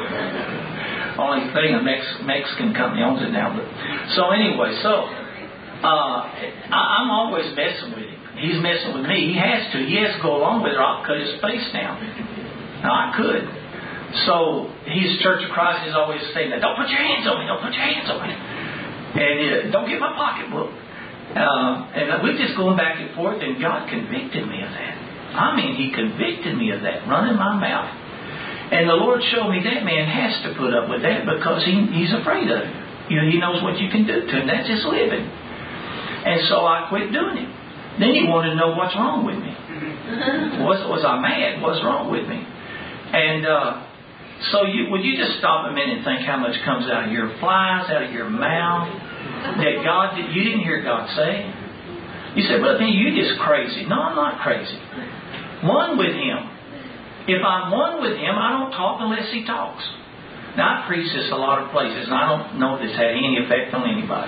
Only thing, a Mex- Mexican company owns it now. But so anyway, so uh, I, I'm always messing with him. He's messing with me. He has to. He has to go along with it, or I'll cut his face down. Now I could. So his Church of Christ is always saying that, don't put your hands on me, don't put your hands on me. And uh, don't get my pocketbook. Uh, and we're just going back and forth, and God convicted me of that. I mean, He convicted me of that, running my mouth. And the Lord showed me that man has to put up with that because he, he's afraid of it. You know, He knows what you can do to him. That's just living. And so I quit doing it. Then He wanted to know what's wrong with me. Was, was I mad? What's wrong with me? And uh, so you, would you just stop a minute and think how much comes out of your flies, out of your mouth, that God did, you didn't hear God say? You said, well, then you're just crazy. No, I'm not crazy. One with Him. If I'm one with Him, I don't talk unless He talks. Now, I preach this a lot of places, and I don't know if this had any effect on anybody.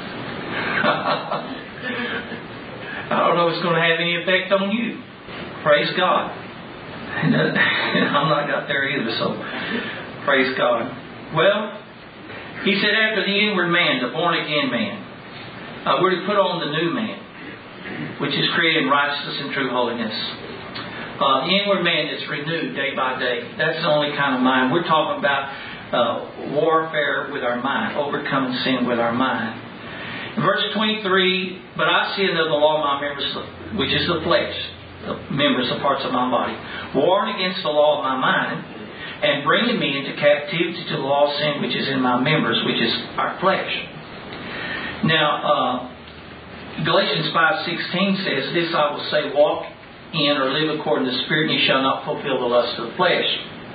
I don't know if it's going to have any effect on you. Praise God. And I'm not got there either, so praise God. Well, He said after the inward man, the born-again man, uh, we're to put on the new man, which is created in righteousness and true holiness. Uh, the inward man is renewed day by day. That's the only kind of mind. We're talking about uh, warfare with our mind, overcoming sin with our mind. In verse twenty-three, but I see another law in my members, which is the flesh. the members, the parts of my body, warring against the law of my mind, and bringing me into captivity to the law of sin which is in my members, which is our flesh. Now, uh, Galatians five sixteen says, "This I will say, walk in or live according to the Spirit, and ye shall not fulfill the lust of the flesh."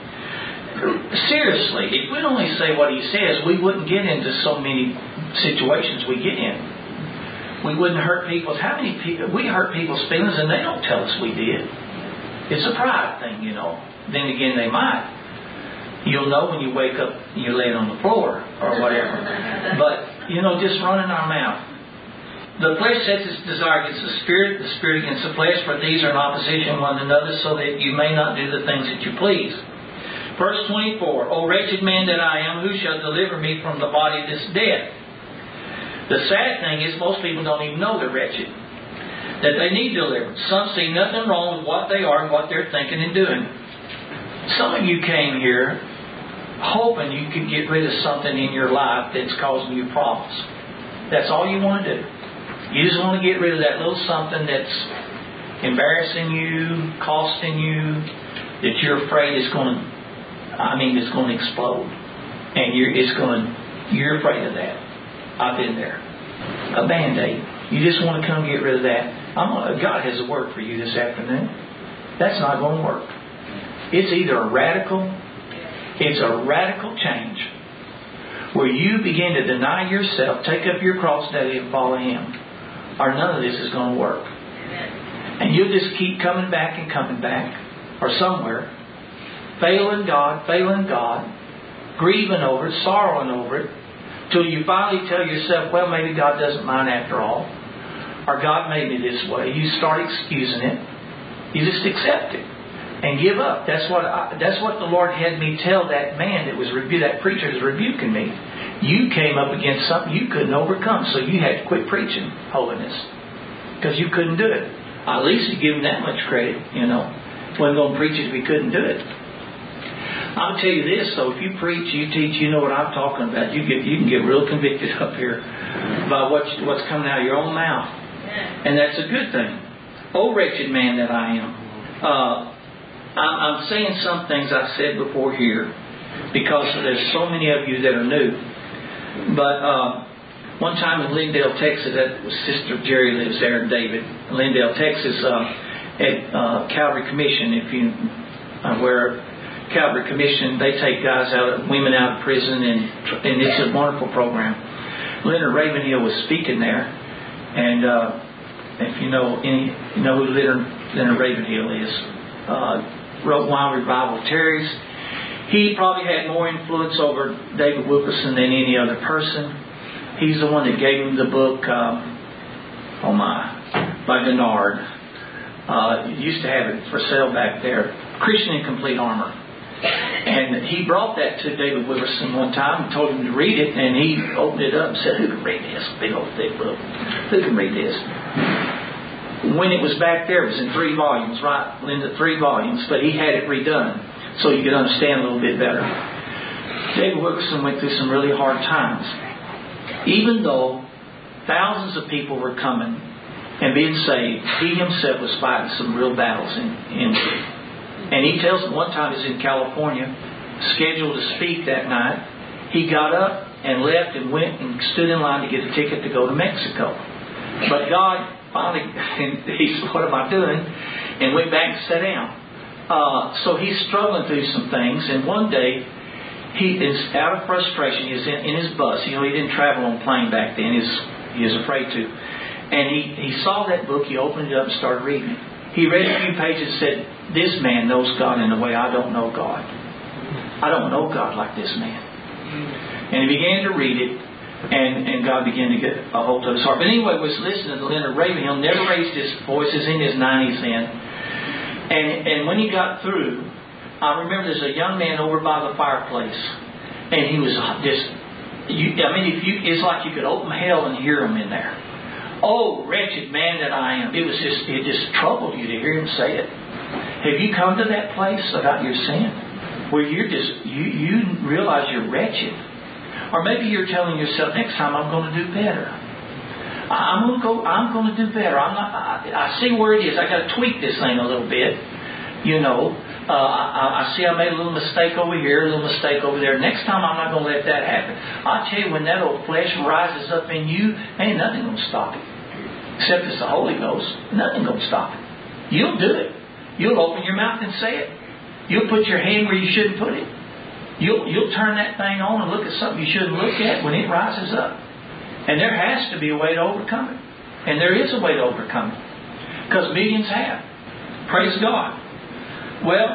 Seriously, if we'd only say what he says, we wouldn't get into so many situations we get in. We wouldn't hurt people's... How many people... We hurt people's feelings and they don't tell us we did. It's a pride thing, you know. Then again, they might. You'll know when you wake up and you're laying on the floor or whatever. But, you know, just running our mouth. The flesh sets its desire against the Spirit, the Spirit against the flesh, for these are in opposition one another, so that you may not do the things that you please. Verse twenty-four, "O wretched man that I am, who shall deliver me from the body of this death?" The sad thing is most people don't even know they're wretched, that they need deliverance. Some see nothing wrong with what they are and what they're thinking and doing. Some of you came here hoping you could get rid of something in your life that's causing you problems. That's all you want to do. You just want to get rid of that little something that's embarrassing you, costing you, that you're afraid is going to, I mean, it's going to explode. And you're, it's going to, you're afraid of that. I've been there. A Band-Aid. You just want to come get rid of that. I'm gonna, God has a word for you this afternoon. That's not going to work. It's either a radical, it's a radical change where you begin to deny yourself, take up your cross daily and follow Him, or none of this is going to work. And you'll just keep coming back and coming back, or somewhere, failing God, failing God, grieving over it, sorrowing over it, till you finally tell yourself, well, maybe God doesn't mind after all, or God made me this way. You start excusing it. You just accept it and give up. That's what I, that's what the Lord had me tell that man that was rebu- that preacher was rebuking me. You came up against something you couldn't overcome, so you had to quit preaching holiness because you couldn't do it. At least you give him that much credit, you know. Wasn't going to preach it if he couldn't do it. I'll tell you this, though, if you preach, you teach, you know what I'm talking about. You get, you can get real convicted up here by what's, what's coming out of your own mouth. And that's a good thing. Oh, wretched man that I am. Uh, I'm, I'm saying some things I said before here because there's so many of you that are new. But uh, one time in Lindale, Texas, that was Sister Jerry lives there, David. Lindale, Texas, uh, at uh, Calvary Commission, if you uh, where Calvary Commission, they take guys out, women out of prison, and and it's a wonderful program. Leonard Ravenhill was speaking there, and uh, if you know any, you know who Leonard, Leonard Ravenhill is, uh, wrote Wild Revival Terry's. He probably had more influence over David Wilkerson than any other person. He's the one that gave him the book, um, oh my, by Denard. Uh, used to have it for sale back there, Christian in Complete Armor. And he brought that to David Wilkerson one time and told him to read it, and he opened it up and said, who can read this? Big old thick book. Who can read this? When it was back there, it was in three volumes, right? Linda, three volumes, but he had it redone so you could understand a little bit better. David Wilkerson went through some really hard times. Even though thousands of people were coming and being saved, he himself was fighting some real battles in, in And he tells them one time he's in California, scheduled to speak that night. He got up and left and went and stood in line to get a ticket to go to Mexico. But God finally, and he said, what am I doing? And went back and sat down. Uh, so he's struggling through some things. And one day, he is out of frustration. He's in, in his bus. You know, he didn't travel on plane back then. He was, he was afraid to. And he, he saw that book. He opened it up and started reading it. He read a few pages and said, this man knows God in a way I don't know God. I don't know God like this man. And he began to read it, and, and God began to get a hold of his heart. But anyway, was listening to Leonard Ravenhill, never raised his voice, is in his nineties then. And, and when he got through, I remember there's a young man over by the fireplace, and he was just, you, I mean, if you, it's like you could open hell and hear him in there. Oh, wretched man that I am. It was just, it just troubled you to hear him say it. Have you come to that place about your sin where you're just, you, you realize you're wretched? Or maybe you're telling yourself, next time I'm going to do better. I'm going to go. I'm going to do better. I'm not. I, I see where it is. I got to tweak this thing a little bit. You know, uh, I, I see I made a little mistake over here, a little mistake over there. Next time I'm not going to let that happen. I tell you, when that old flesh rises up in you, ain't nothing going to stop it. Except it's the Holy Ghost. Nothing going to stop it. You'll do it. You'll open your mouth and say it. You'll put your hand where you shouldn't put it. You'll you'll turn that thing on and look at something you shouldn't look at when it rises up. And there has to be a way to overcome it. And there is a way to overcome it. Because millions have. Praise God. Well,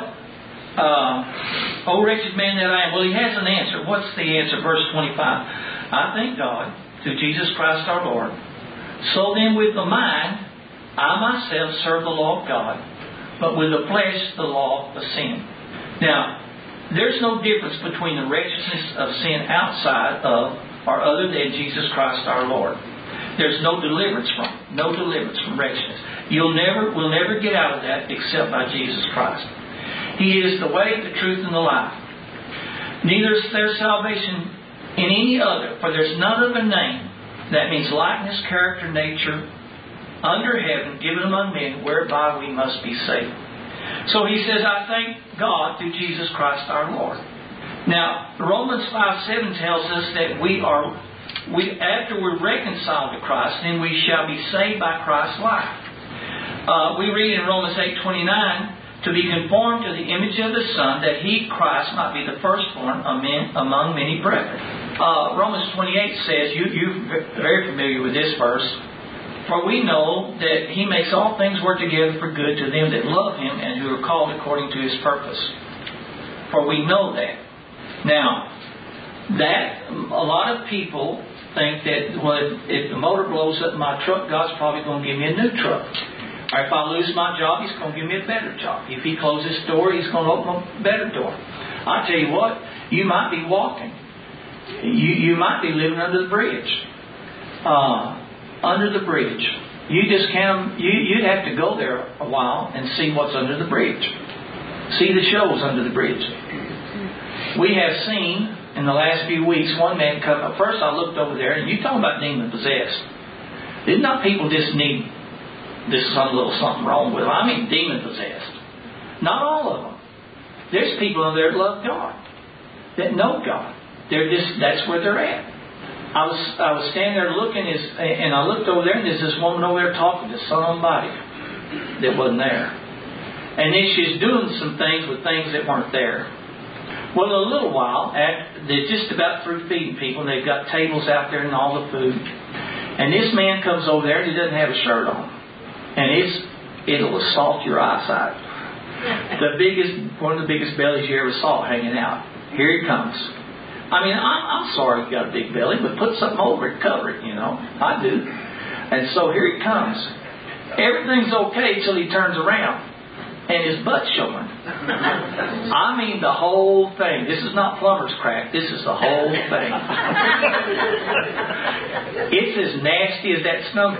uh, oh wretched man that I am. Well, he has an answer. What's the answer? Verse twenty-five. I thank God through Jesus Christ our Lord. So then with the mind, I myself serve the law of God, but with the flesh, the law of sin. Now, there's no difference between the righteousness of sin outside of or other than Jesus Christ our Lord. There's no deliverance from it. No deliverance from wretchedness. You'll never, will never get out of that except by Jesus Christ. He is the way, the truth, and the life. Neither is there salvation in any other, for there's none other name. That means likeness, character, nature, under heaven, given among men, whereby we must be saved. So he says, I thank God through Jesus Christ our Lord. Now, Romans five seven tells us that we are, we after we're reconciled to Christ, then we shall be saved by Christ's life. Uh, we read in Romans eight twenty-nine, to be conformed to the image of the Son, that He, Christ, might be the firstborn among many brethren. Uh, Romans twenty-eight says, you, you're very familiar with this verse, for we know that He makes all things work together for good to them that love Him and who are called according to His purpose. For we know that. Now, that a lot of people think that, well, if, if the motor blows up in my truck, God's probably going to give me a new truck. Or if I lose my job, He's going to give me a better job. If He closes His door, He's going to open a better door. I tell you what, you might be walking. You, you might be living under the bridge. Uh, under the bridge. You just can't, you, you'd have to go there a while and see what's under the bridge. See the shows under the bridge. We have seen in the last few weeks one man come up. First I looked over there, and you talking about demon possessed. Did not people just need there's some little something wrong with them? I mean demon possessed. Not all of them. There's people over there that love God, that know God. They're just that's where they're at. I was I was standing there looking, as, and I looked over there, and there's this woman over there talking to somebody that wasn't there, and then she's doing some things with things that weren't there. Well, a little while, after, they're just about through feeding people. They've got tables out there and all the food. And this man comes over there and he doesn't have a shirt on. And it's, it'll assault your eyesight. The biggest, one of the biggest bellies you ever saw hanging out. Here he comes. I mean, I'm, I'm sorry you got a big belly, but put something over it, cover it, you know. I do. And so here he comes. Everything's okay till he turns around. And his butt's showing. I mean the whole thing. This is not plumber's crack. This is the whole thing. It's as nasty as that stomach.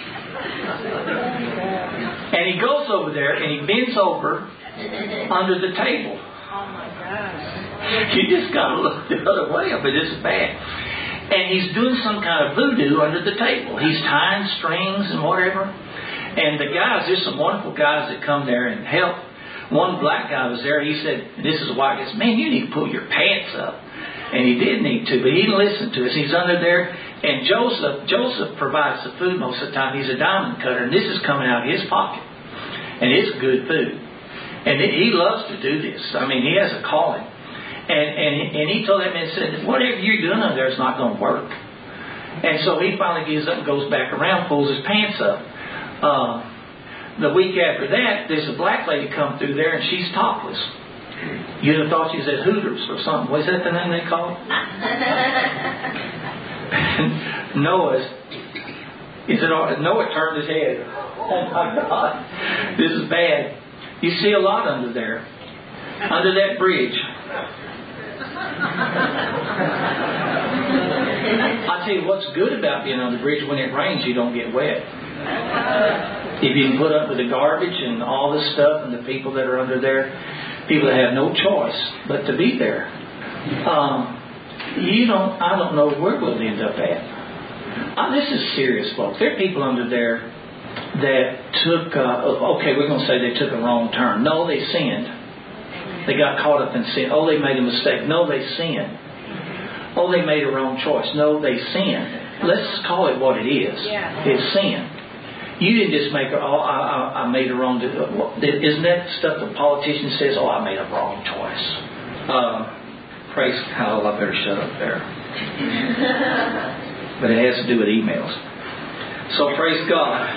And he goes over there and he bends over under the table. Oh my gosh. You just got to look the other way, but it's bad. And he's doing some kind of voodoo under the table. He's tying strings and whatever. And the guys, there's some wonderful guys that come there and help. One black guy was there. He said, and this is a white guy, man, you need to pull your pants up. And he did need to, but he didn't listen to us. He's under there. And Joseph, Joseph provides the food most of the time. He's a diamond cutter, and this is coming out of his pocket. And it's good food. And he loves to do this. I mean, he has a calling. And and, and he told that man, said, whatever you're doing under there is not going to work. And so he finally gets up and goes back around, pulls his pants up. Uh, the week after that, there's a black lady come through there, and she's topless. You'd have thought she was at Hooters or something. Was that the name they call it? Noah's. He said, oh, Noah turned his head. Oh my God, this is bad. You see a lot under there, under that bridge. I tell you what's good about being on the bridge: when it rains, you don't get wet. If you can put up with the garbage and all this stuff and the people that are under there, people that have no choice but to be there. Um, you don't. I don't know where we'll end up at. Uh, this is serious, folks. There are people under there that took, uh, okay, we're going to say they took a wrong turn. No, they sinned. They got caught up in sin. Oh, they made a mistake. No, they sinned. Oh, they made a wrong choice. No, they sinned. Let's call it what it is. It's sin. You didn't just make, a, oh, I, I, I made a wrong, isn't that stuff the politician says, oh, I made a wrong choice. Uh, praise God, I better shut up there. But it has to do with emails. So praise God.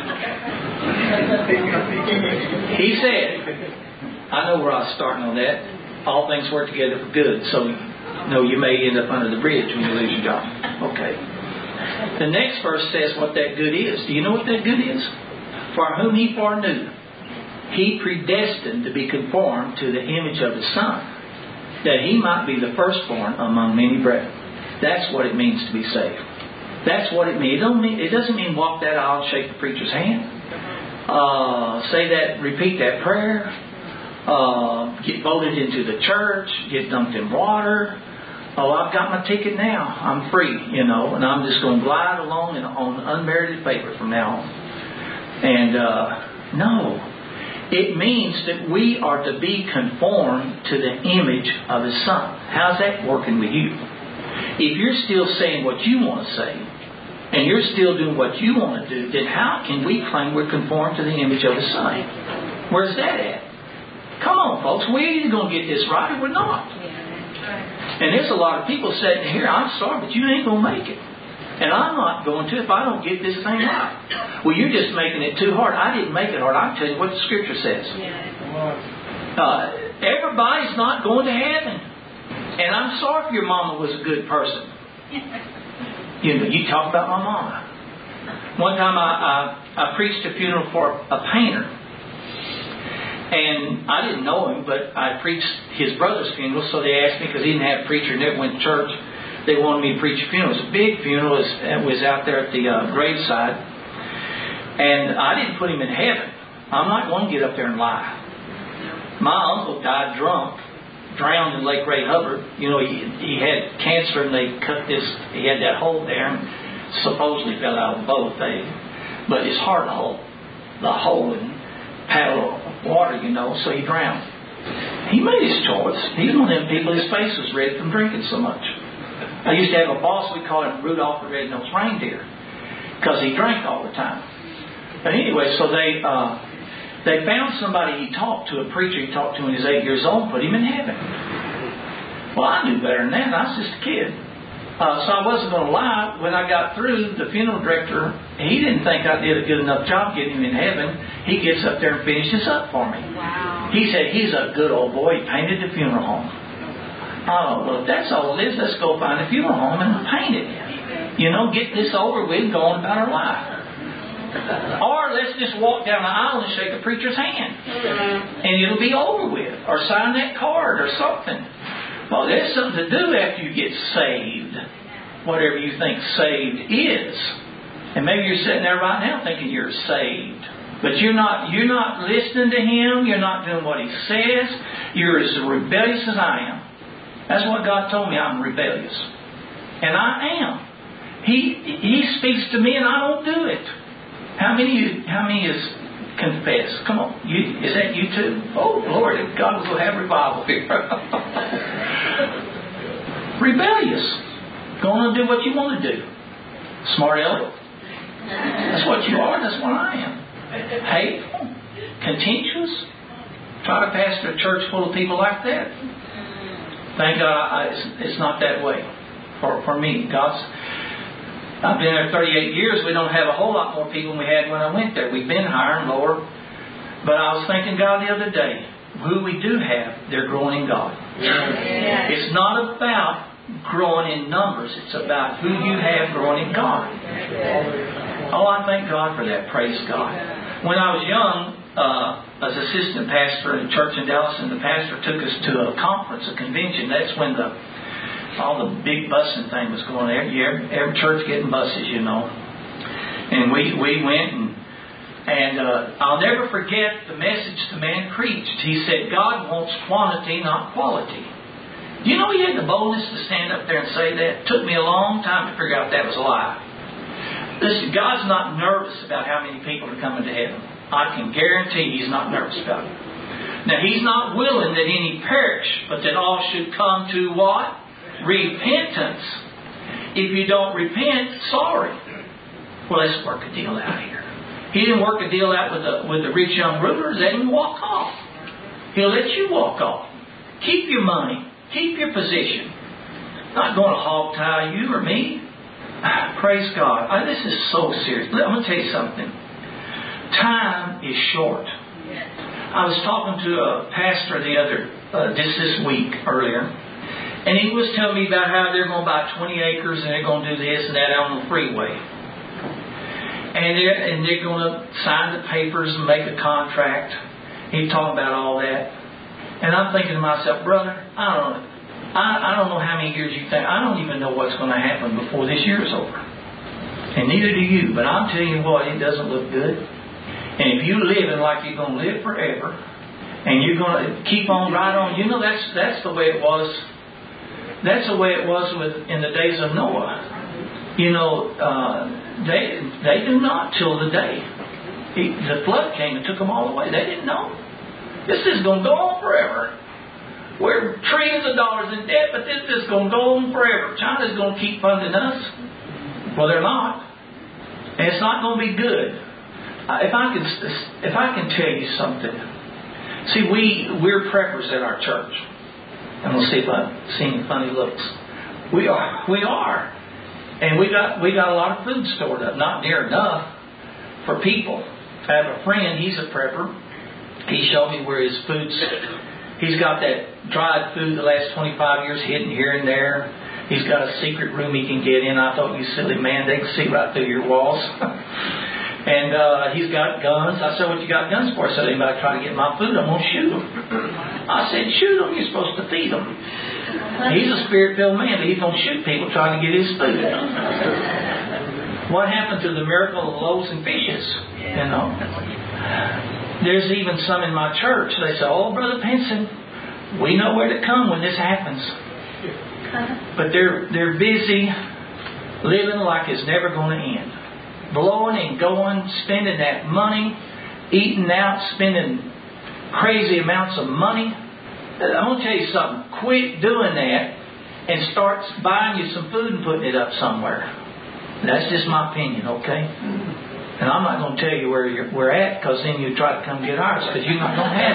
He said, I know where I was starting on that. All things work together for good. So, no, you may end up under the bridge when you lose your job. Okay. The next verse says what that good is. Do you know what that good is? For whom He foreknew, He predestined to be conformed to the image of His Son, that He might be the firstborn among many brethren. That's what it means to be saved. That's what it means. It, don't mean, it doesn't mean walk that aisle and shake the preacher's hand. Uh, say that, repeat that prayer. Uh, get voted into the church. Get dunked in water. Oh, I've got my ticket now. I'm free, you know, and I'm just going to glide along in, on unmerited favor from now on. And uh, no, it means that we are to be conformed to the image of His Son. How's that working with you? If you're still saying what you want to say, and you're still doing what you want to do, then how can we claim we're conformed to the image of His Son? Where's that at? Come on, folks. We're either going to get this right or we're not. And there's a lot of people sitting here, I'm sorry, but you ain't going to make it. And I'm not going to if I don't get this thing right. Well, you're just making it too hard. I didn't make it hard. I'm telling you what the Scripture says. Uh, everybody's not going to heaven. And I'm sorry if your mama was a good person. You know, you talk about my mama. One time I, I, I preached a funeral for a painter. And I didn't know him, but I preached his brother's funeral, so they asked me, because he didn't have a preacher, never went to church, they wanted me to preach a funeral. It was a big funeral. It was, it was out there at the uh, graveside. And I didn't put him in heaven. I'm not going to get up there and lie. My uncle died drunk, drowned in Lake Ray Hubbard. You know, he, he had cancer, and they cut this, he had that hole there, and supposedly fell out of the boat. They, but his heart hole, the hole, and paddle of water, you know, so he drowned. He made his choice. He was one of them people, his face was red from drinking so much. I used to have a boss, we called him Rudolph the Red-Nosed Reindeer, because he drank all the time. But anyway, so they uh, they found somebody he talked to, a preacher he talked to when he was eight years old, put him in heaven. Well, I knew better than that. I was just a kid. Uh, so I wasn't going to lie. When I got through, the funeral director, he didn't think I did a good enough job getting him in heaven. He gets up there and finishes up for me. Wow. He said, he's a good old boy. He painted the funeral home. Oh, well, if that's all it is, let's go find a funeral home and paint it. You know, get this over with and go on about our life. Or let's just walk down the aisle and shake a preacher's hand. And it'll be over with. Or sign that card or something. Well, there's something to do after you get saved. Whatever you think saved is. And maybe you're sitting there right now thinking you're saved. But you're not you're not listening to Him. You're not doing what He says. You're as rebellious as I am. That's what God told me. I'm rebellious. And I am. He He speaks to me and I don't do it. How many how many is confess? Come on. You, is that you too? Oh, Lord, God will have revival here. Rebellious. Going to do what you want to do. Smart aleck. That's what you are. That's what I am. Hateful. Contentious. Try to pastor a church full of people like that. Thank God I, it's, it's not that way. For, for me, God's... I've been there thirty-eight years. We don't have a whole lot more people than we had when I went there. We've been higher and lower. But I was thinking God the other day, who we do have, they're growing in God. Yeah. It's not about growing in numbers. It's about who you have growing in God. Oh, I thank God for that. Praise God. When I was young, uh, as assistant pastor in a church in Dallas, and the pastor took us to a conference, a convention. That's when the all the big busing thing was going on. Every, every church getting buses, you know. And we, we went and, and uh, I'll never forget the message the man preached. He said, God wants quantity, not quality. Do you know he had the boldness to stand up there and say that? It took me a long time to figure out that was a lie. Listen, God's not nervous about how many people are coming to heaven. I can guarantee He's not nervous about it. Now, He's not willing that any perish, but that all should come to what? Repentance. If you don't repent, sorry. Well, let's work a deal out here. He didn't work a deal out with the, with the rich young rulers. Let him walk off. He'll let you walk off. Keep your money. Keep your position. Not going to hog tie you or me. Praise God. I, this is so serious. I'm going to tell you something. Time is short. I was talking to a pastor the other, uh, just this week, earlier, and he was telling me about how they're going to buy twenty acres and they're going to do this and that on the freeway. And they're, and they're going to sign the papers and make a contract. He's talking about all that. And I'm thinking to myself, brother, I don't know. I, I don't know how many years you think. I don't even know what's going to happen before this year is over. And neither do you. But I'm telling you what, it doesn't look good. And if you're living like you're going to live forever, and you're going to keep on right on, you know that's that's the way it was. That's the way it was with in the days of Noah. You know, uh, they they knew not till the day he, the flood came and took them all away. They didn't know. This is going to go on forever. We're trillions of dollars in debt, but this is going to go on forever. China's going to keep funding us. Well, they're not, and it's not going to be good. If I can, if I can tell you something, see, we we're preppers at our church, and we'll see if I see any funny looks. We are, we are, and we got we got a lot of food stored up, not near enough for people. I have a friend; he's a prepper. He showed me where his food's. He's got that dried food the last twenty-five years hidden here and there. He's got a secret room he can get in. I thought, you silly man, they can see right through your walls. And uh, he's got guns. I said, what you got guns for? I said, anybody try to get my food, I'm going to shoot them. I said, shoot them. You're supposed to feed them. He's a spirit-filled man, but he's going to shoot people trying to get his food. What happened to the miracle of loaves and fishes? You know. There's even some in my church. They say, oh, Brother Pinson, we know where to come when this happens. But they're they're busy living like it's never going to end. Blowing and going, spending that money, eating out, spending crazy amounts of money. I'm going to tell you something. Quit doing that and start buying you some food and putting it up somewhere. That's just my opinion, okay? And I'm not going to tell you where you're, we're at, because then you try to come get ours, because you're not going to have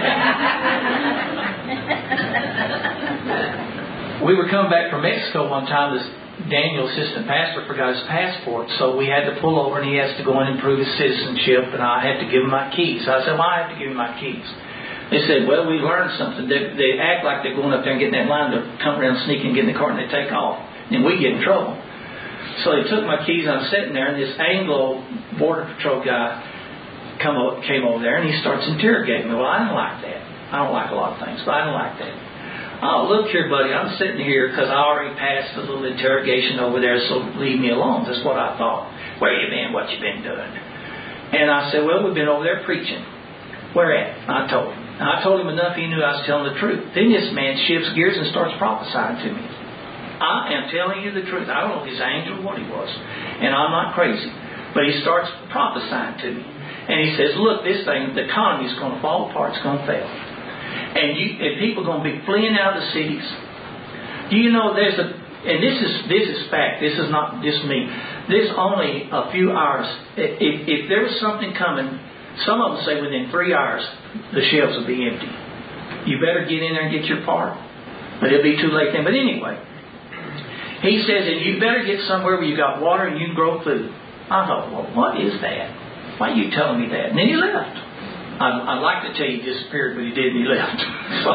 it. We were coming back from Mexico one time. This Daniel, assistant pastor, forgot his passport, so we had to pull over, and he has to go in and prove his citizenship, and I had to give him my keys. I said, well, I have to give him my keys. They said, well, we learned something. They, they act like they're going up there and getting that line. They come around, sneaking, get in the car, and they take off. And we get in trouble. So they took my keys, and I'm sitting there, and this Anglo Border Patrol guy come over, came over there, and he starts interrogating me. Well, I don't like that. I don't like a lot of things, but I don't like that. Oh, look here, buddy, I'm sitting here because I already passed the little interrogation over there, so leave me alone. That's what I thought. Where you been? What you been doing? And I said, well, we've been over there preaching. Where at? I told him. And I told him enough he knew I was telling the truth. Then this man shifts gears and starts prophesying to me. I am telling you the truth. I don't know if he's an angel or what he was. And I'm not crazy. But he starts prophesying to me. And he says, look, this thing, the economy's going to fall apart. It's going to fail. And, you, and people are going to be fleeing out of the cities. Do you know there's a, and this is this is fact, this is not just me. There's only a few hours. If, if there was something coming, some of them say within three hours, the shelves will be empty. You better get in there and get your part. But it'll be too late then. But anyway, he says that you better get somewhere where you got water and you can grow food. I thought, well, what is that? Why are you telling me that? And then he left. I'd like to tell you he disappeared, but he did, and he left. So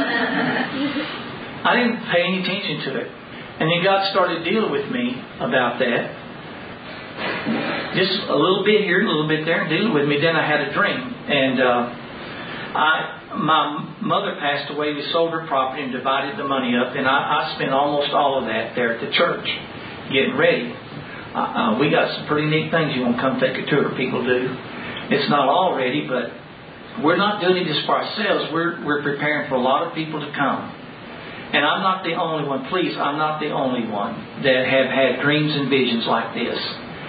I didn't pay any attention to it. And then God started dealing with me about that. Just a little bit here, a little bit there, and dealing with me. Then I had a dream. And uh, I, my mother passed away. We sold her property and divided the money up. And I, I spent almost all of that there at the church, getting ready. Uh, uh, we got some pretty neat things you want to come take a tour. People do. It's not all ready, but we're not doing this for ourselves. We're we're preparing for a lot of people to come. And I'm not the only one. Please, I'm not the only one that have had dreams and visions like this.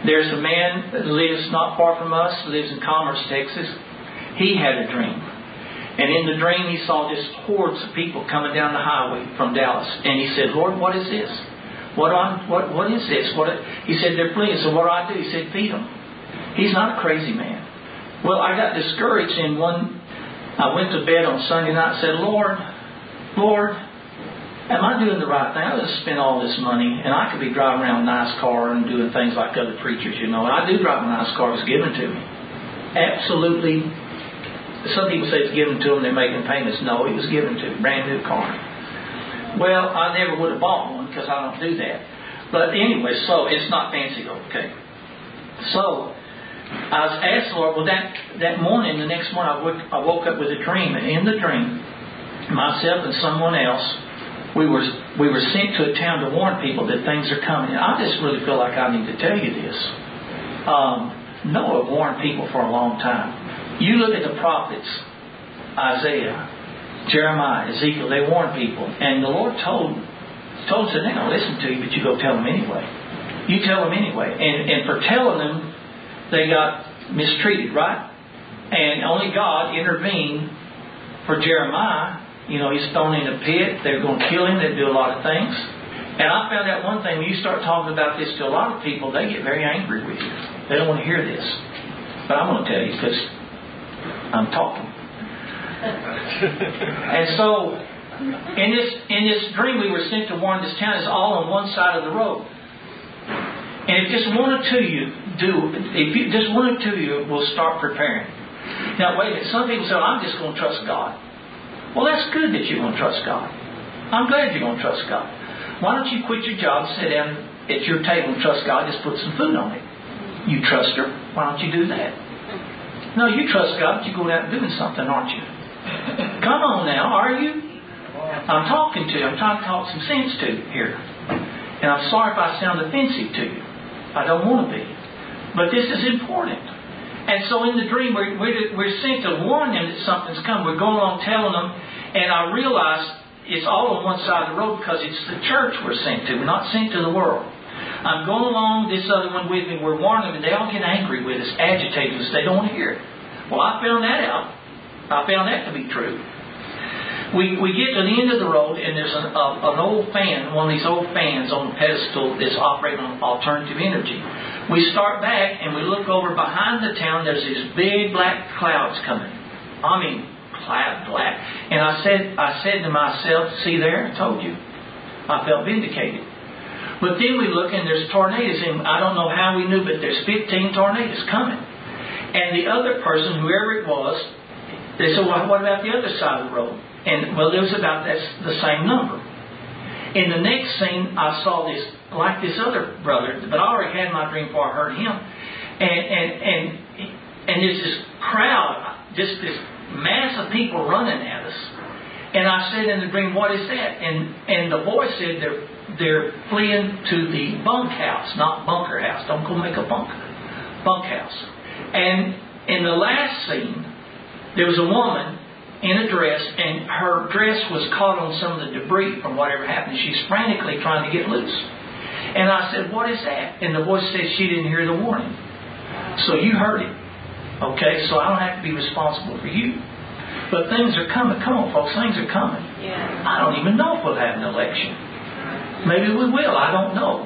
There's a man that lives not far from us, lives in Commerce, Texas. He had a dream. And in the dream he saw just hordes of people coming down the highway from Dallas. And he said, Lord, what is this? What do I, what what is this? What? He said, they're fleeing. So what do I do? He said, feed them. He's not a crazy man. Well, I got discouraged in one. I went to bed on Sunday night and said, Lord, Lord, am I doing the right thing? I just spent all this money, and I could be driving around a nice car and doing things like other preachers, you know. And I do drive a nice car. It was given to me. Absolutely. Some people say it's given to them, they're making payments. No, it was given to me. Brand new car. Well, I never would have bought one because I don't do that. But anyway, so it's not fancy though, okay. So I was asked the Lord, well that, that morning, the next morning I woke, I woke up with a dream. And in the dream, myself and someone else, we were we were sent to a town to warn people that things are coming. And I just really feel like I need to tell you this. Um, Noah warned people for a long time. You look at the prophets, Isaiah, Jeremiah, Ezekiel, they warned people. And the Lord told told us that they're going to listen to you, but you go tell them anyway. You tell them anyway. And, and for telling them, they got mistreated, right? And only God intervened for Jeremiah. You know, he's thrown in a pit. They're going to kill him. They do a lot of things. And I found out one thing. When you start talking about this to a lot of people, they get very angry with you. They don't want to hear this. But I'm going to tell you because I'm talking. And so, in this in this dream, we were sent to warn this town is all on one side of the road. And if just one or two of you do, if you, just one or two of you will start preparing. Now, wait a minute. Some people say, well, I'm just going to trust God. Well, that's good that you're going to trust God. I'm glad you're going to trust God. Why don't you quit your job, sit down at your table and trust God, just put some food on it. You trust her. Why don't you do that? No, you trust God, but you're going out doing something, aren't you? Come on now, are you? I'm talking to you. I'm trying to talk some sense to you here. And I'm sorry if I sound offensive to you. I don't want to be. But this is important. And so in the dream, we're, we're, we're sent to warn them that something's coming. We're going along telling them. And I realize it's all on one side of the road because it's the church we're sent to. We're not sent to the world. I'm going along, this other one with me, we're warning them, and they all get angry with us, agitated us, they don't want to hear it. Well, I found that out. I found that to be true. We we get to the end of the road, and there's an, a, an old fan, one of these old fans on the pedestal that's operating on alternative energy. We start back, and we look over behind the town, there's these big black clouds coming. I mean, cloud black. And I said, I said to myself, see there, I told you. I felt vindicated. But then we look and there's tornadoes, and I don't know how we knew, but there's fifteen tornadoes coming. And the other person, whoever it was, they said, well, what about the other side of the road? And, well, there was about that's the same number. In the next scene, I saw this, like this other brother, but I already had my dream before I heard him. And, and, and, and there's this crowd, just this mass of people running at us. And I said in the dream, what is that? And, and the voice said, they're They're fleeing to the bunkhouse, not bunker house. Don't go make a bunker. Bunkhouse. And in the last scene, there was a woman in a dress, and her dress was caught on some of the debris from whatever happened. She's frantically trying to get loose. And I said, what is that? And the voice said she didn't hear the warning. So you heard it. Okay, so I don't have to be responsible for you. But things are coming. Come on, folks, things are coming. Yeah. I don't even know if we'll have an election. Maybe we will. I don't know.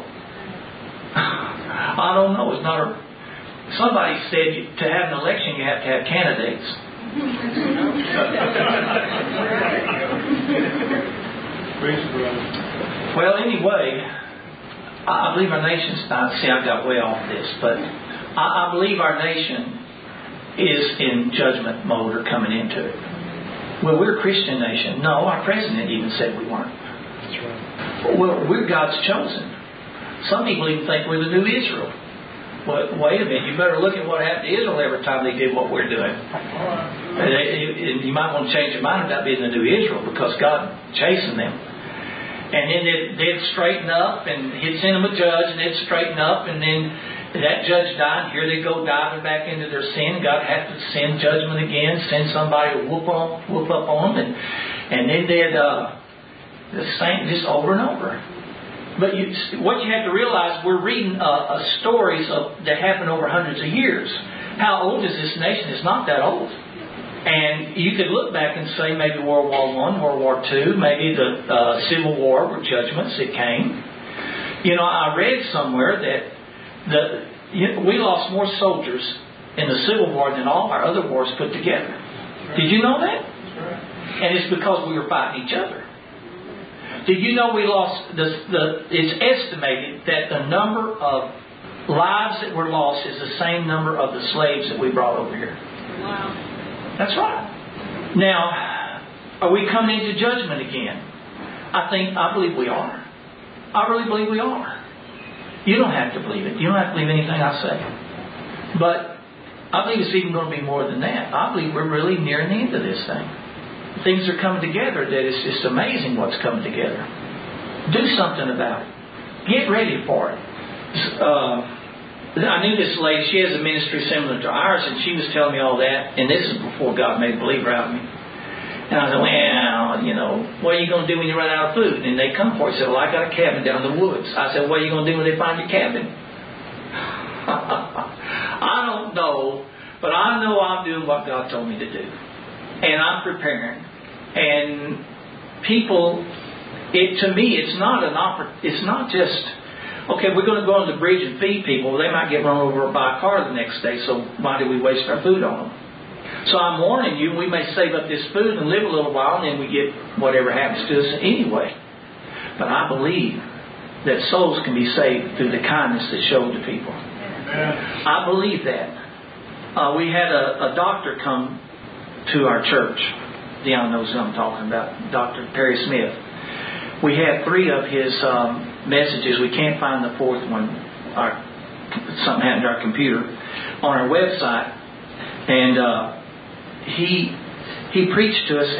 I don't know. It's not a. Somebody said to have an election, you have to have candidates. Well, anyway, I believe our nation's. I see, I got way off this, but I, I believe our nation is in judgment mode or coming into it. Well, we're a Christian nation. No, our president even said we weren't. That's right. Well, we're God's chosen. Some people even think we're the new Israel. Well, wait a minute. You better look at what happened to Israel every time they did what we're doing. And you might want to change your mind about being the new Israel because God chasing them. And then they'd, they'd straighten up, and He'd send them a judge, and they'd straighten up, and then that judge died. Here they go diving back into their sin. God had to send judgment again, send somebody to whoop on, whoop up on them, and and then they'd uh, the same just over and over. But you, what you have to realize, we're reading uh, uh, stories of, that happened over hundreds of years. How old is this nation? It's not that old. And you could look back and say maybe World War One, World War Two, maybe the uh, Civil War were judgments that came. You know, I read somewhere that the you know, we lost more soldiers in the Civil War than all our other wars put together. Did you know that? And it's because we were fighting each other. Did you know we lost, the, the, it's estimated that the number of lives that were lost is the same number of the slaves that we brought over here. Wow. That's right. Now, are we coming into judgment again? I think, I believe we are. I really believe we are. You don't have to believe it. You don't have to believe anything I say. But I believe it's even going to be more than that. I believe we're really nearing the end of this thing. Things are coming together that it's just amazing what's coming together. Do something about it. Get ready for it. Uh, I knew this lady, she has a ministry similar to ours, and she was telling me all that, and this is before God made a believer out of me. And I said, well, you know, what are you going to do when you run out of food? And they come for it. She said, well, I got a cabin down in the woods. I said, what are you going to do when they find your cabin? I don't know, but I know I'm doing what God told me to do. And I'm preparing. And people, it to me, it's not an oppor- it's not just, okay, we're going to go on the bridge and feed people. They might get run over by a car the next day, so why do we waste our food on them? So I'm warning you, we may save up this food and live a little while, and then we get whatever happens to us anyway. But I believe that souls can be saved through the kindness that's shown to people. I believe that. Uh, we had a, a doctor come to our church. Dion knows who I'm talking about, Doctor Perry Smith. We had three of his um, messages. We can't find the fourth one. Our, something happened to our computer on our website. And uh, he he preached to us,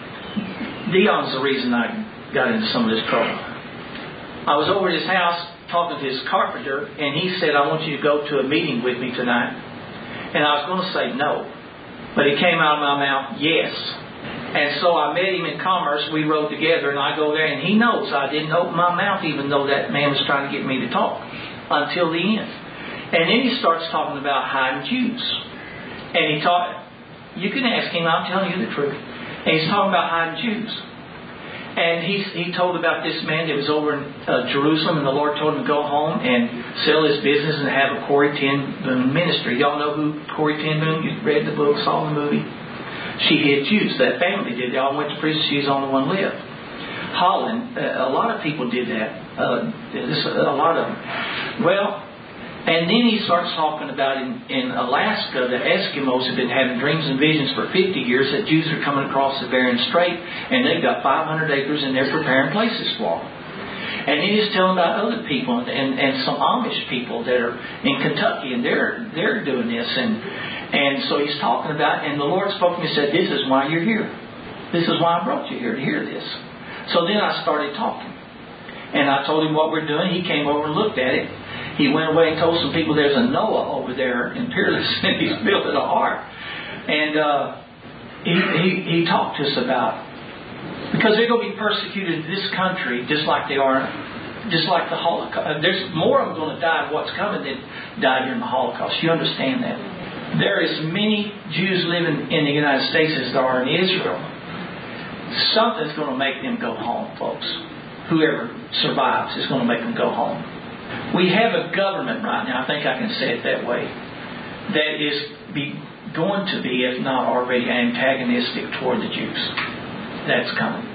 and Dion's the reason I got into some of this trouble. I was over at his house talking to his carpenter, and he said, I want you to go to a meeting with me tonight. And I was going to say no. But it came out of my mouth, yes. And so I met him in Commerce. We rode together, and I go there, and he knows I didn't open my mouth even though that man was trying to get me to talk until the end. And then he starts talking about hiding Jews. And he taught, you can ask him, I'm telling you the truth. And he's talking about hiding Jews. And he, he told about this man that was over in uh, Jerusalem, and the Lord told him to go home and sell his business and have a Corrie ten Boom ministry. Y'all know who Corrie ten Boom? You read the book, saw the movie? She hid Jews. That family did. They all went to prison. She's the only one lived. Holland, uh, a lot of people did that. Uh, this, a lot of them. Well, and then he starts talking about in, in Alaska, the Eskimos have been having dreams and visions for fifty years that Jews are coming across the Bering Strait, and they've got five hundred acres and they're preparing places for them. And he is telling about other people and, and, and some Amish people that are in Kentucky, and they're they're doing this. And and so he's talking about, and the Lord spoke to me and said, this is why you're here. This is why I brought you here, to hear this. So then I started talking. And I told him what we're doing. He came over and looked at it. He went away and told some people there's a Noah over there in Peerless, and he's built an ark. And uh, he, he, he talked to us about, because they're going to be persecuted in this country just like they are, just like the Holocaust. There's more of them going to die in what's coming than died during the Holocaust. You understand that? There is many Jews living in the United States as there are in Israel. Something's going to make them go home, folks. Whoever survives is going to make them go home. We have a government right now, I think I can say it that way, that is be, going to be, if not already, antagonistic toward the Jews. That's coming.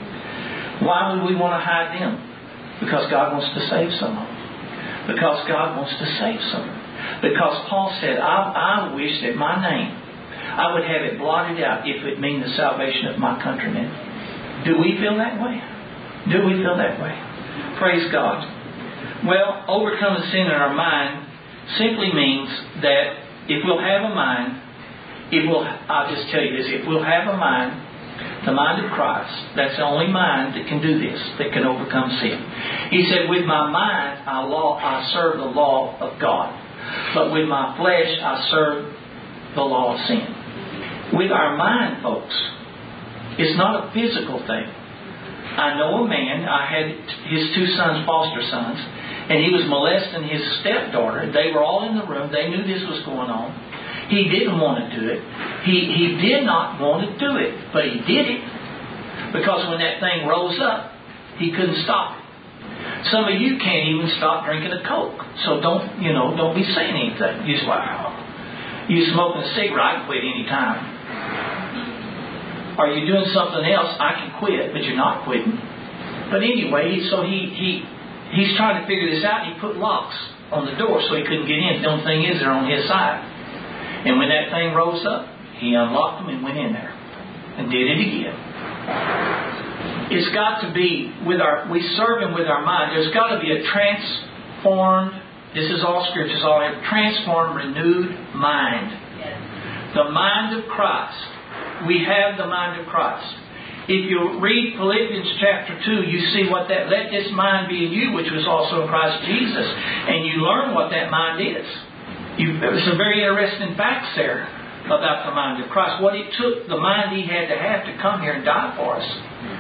Why would we want to hide them? Because God wants to save some of them. Because God wants to save some of them. Because Paul said, I, I wish that my name, I would have it blotted out if it mean the salvation of my countrymen. Do we feel that way? Do we feel that way? Praise God. Well, overcoming sin in our mind simply means that if we'll have a mind, if we'll, I'll just tell you this, if we'll have a mind, the mind of Christ, that's the only mind that can do this, that can overcome sin. He said, with my mind I, law, I serve the law of God, but with my flesh I serve the law of sin. With our mind, folks, it's not a physical thing. I know a man, I had his two sons, foster sons, and he was molesting his stepdaughter. They were all in the room. They knew this was going on. He didn't want to do it. He, he did not want to do it, but he did it. Because when that thing rose up, he couldn't stop it. Some of you can't even stop drinking a Coke. So don't, you know, don't be saying anything. You just, wow. You smoking a cigarette, I can quit any time. Are you doing something else? I can quit, but you're not quitting. But anyway, so he, he he's trying to figure this out, and he put locks on the door so he couldn't get in. The only thing is, they're on his side. And when that thing rose up, he unlocked them and went in there and did it again. It's got to be with our, we serve Him with our mind. There's got to be a transformed, this is all scriptures, all have transformed, renewed mind. The mind of Christ. We have the mind of Christ. If you read Philippians chapter two, you see what that, let this mind be in you, which was also in Christ Jesus. And you learn what that mind is. You, there's some very interesting facts there about the mind of Christ. What it took, the mind He had to have to come here and die for us.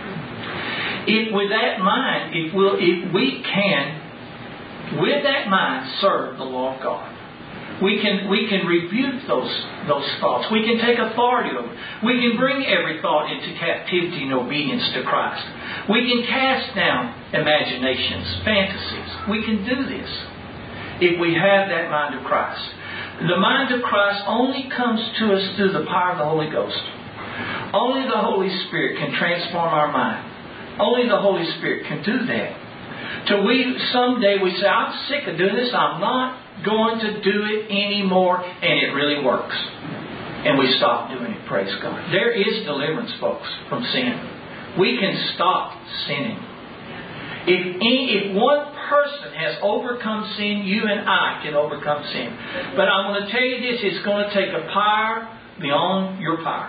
If with that mind, if, we'll, if we can, with that mind, serve the law of God. We can we can rebuke those those thoughts. We can take authority over it. We can bring every thought into captivity and obedience to Christ. We can cast down imaginations, fantasies. We can do this if we have that mind of Christ. The mind of Christ only comes to us through the power of the Holy Ghost. Only the Holy Spirit can transform our mind. Only the Holy Spirit can do that. Till we someday we say, I'm sick of doing this. I'm not going to do it anymore, and it really works. And we stop doing it, praise God. There is deliverance, folks, from sin. We can stop sinning. If, any, if one person has overcome sin, you and I can overcome sin. But I'm going to tell you this, it's going to take a power beyond your power.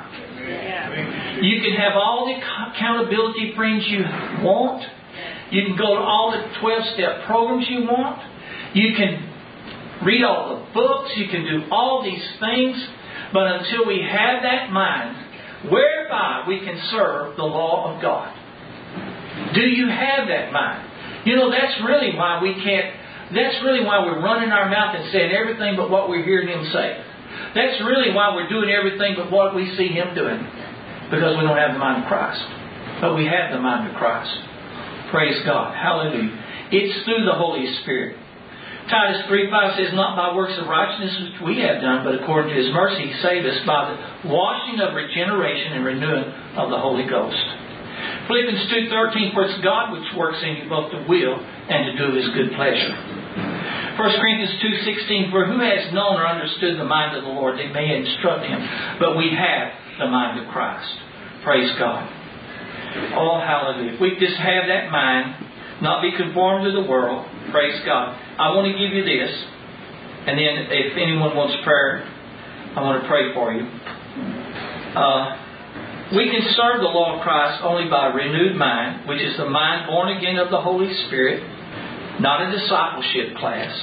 You can have all the accountability friends you want. You can go to all the twelve-step programs you want. You can read all the books. You can do all these things. But until we have that mind whereby we can serve the law of God. Do you have that mind? You know, that's really why we can't, that's really why we're running our mouth and saying everything but what we're hearing Him say. That's really why we're doing everything but what we see Him doing. Because we don't have the mind of Christ. But we have the mind of Christ. Praise God. Hallelujah. It's through the Holy Spirit. Titus three five says, not by works of righteousness which we have done, but according to His mercy He saved us by the washing of regeneration and renewing of the Holy Ghost. Philippians two thirteen, for it's God which works in you both to will and to do His good pleasure. First Corinthians two sixteen, for who has known or understood the mind of the Lord, they may instruct him. But we have the mind of Christ. Praise God. Oh, hallelujah. If we just have that mind, not be conformed to the world, praise God. I want to give you this, and then if anyone wants prayer, I want to pray for you. Uh, we can serve the law of Christ only by a renewed mind, which is the mind born again of the Holy Spirit, not a discipleship class,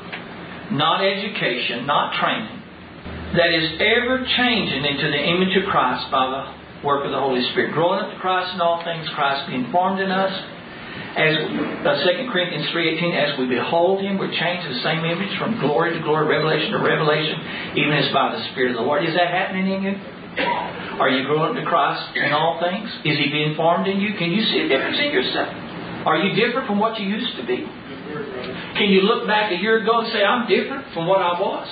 not education, not training, that is ever changing into the image of Christ by the work of the Holy Spirit. Growing up to Christ in all things, Christ being formed in us. As uh, Second Corinthians three eighteen, as we behold Him, we're changed to the same image from glory to glory, revelation to revelation, even as by the Spirit of the Lord. Is that happening in you? Are you growing up to Christ in all things? Is He being formed in you? Can you see a difference in yourself? Are you different from what you used to be? Can you look back a year ago and say, I'm different from what I was?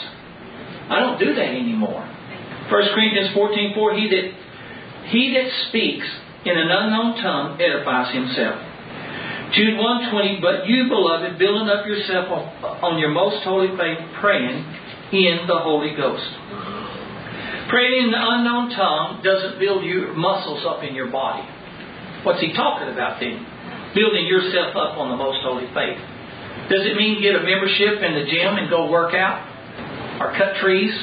I don't do that anymore. First Corinthians fourteen four, he that He that speaks in an unknown tongue edifies himself. Jude one twenty, but you, beloved, building up yourself on, on your most holy faith, praying in the Holy Ghost. Praying in the unknown tongue doesn't build your muscles up in your body. What's he talking about then? Building yourself up on the most holy faith. Does it mean get a membership in the gym and go work out? Or cut trees?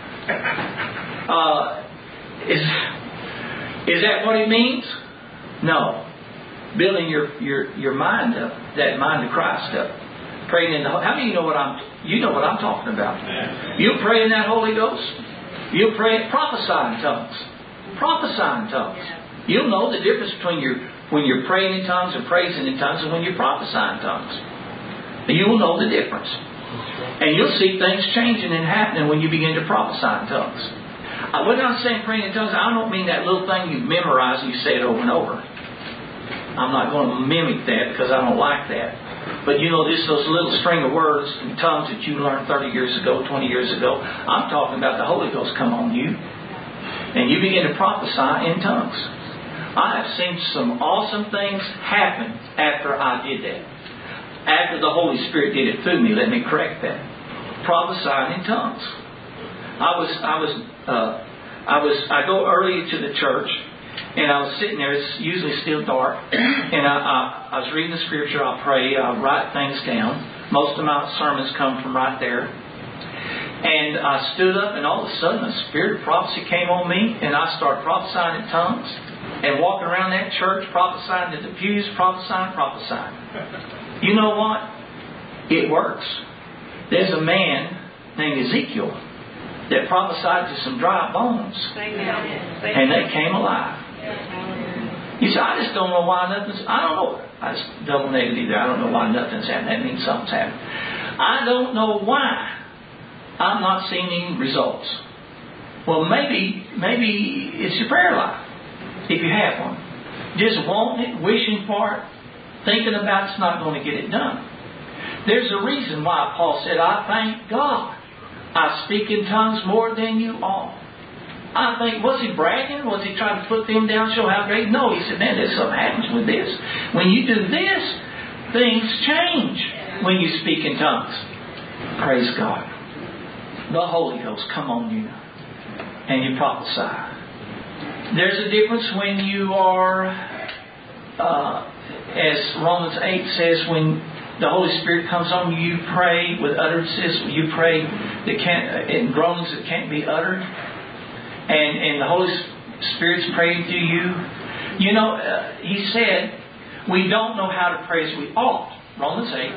Uh, is, is that what it means? No. Building your, your, your mind up, that mind of Christ up. Praying in the How do you know what I'm you know what I'm talking about? You'll pray in that Holy Ghost. You'll pray, prophesy in tongues. Prophesy in tongues. You'll know the difference between your when you're praying in tongues and praising in tongues and when you're prophesying in tongues. You will know the difference. And you'll see things changing and happening when you begin to prophesy in tongues. Uh, when I'm saying praying in tongues, I don't mean that little thing you memorize and you say it over and over. I'm not going to mimic that because I don't like that. But you know, just those little string of words in tongues that you learned thirty years ago, twenty years ago. I'm talking about the Holy Ghost come on you. And you begin to prophesy in tongues. I have seen some awesome things happen after I did that. After the Holy Spirit did it through me, let me correct that. Prophesying in tongues. I was, I was, uh, I was, I go early to the church, and I was sitting there. It's usually still dark, and I, I, I was reading the scripture. I pray. I write things down. Most of my sermons come from right there. And I stood up, and all of a sudden, the spirit of prophecy came on me, and I started prophesying in tongues, and walking around that church, prophesying to the pews, prophesying, prophesying. You know what? It works. There's a man named Ezekiel that prophesied to some dry bones, and they came alive. You say, I just don't know why nothing's... I don't know. I just double negative either. I don't know why nothing's happening. That means something's happening. I don't know why I'm not seeing any results. Well, maybe, maybe it's your prayer life, if you have one. Just wanting it, wishing for it, thinking about it's not going to get it done. There's a reason why Paul said, I thank God I speak in tongues more than you all. I think, was he bragging? Was he trying to put them down, show how great? No, he said, man, there's something happens with this. When you do this, things change when you speak in tongues. Praise God. The Holy Ghost come on you and you prophesy. There's a difference when you are, uh, as Romans eight says, when the Holy Spirit comes on you, you pray with utterances. You pray that can't, in groanings that can't be uttered. And, and the Holy Spirit's praying through you. You know, uh, he said, we don't know how to pray as we ought. Romans eight.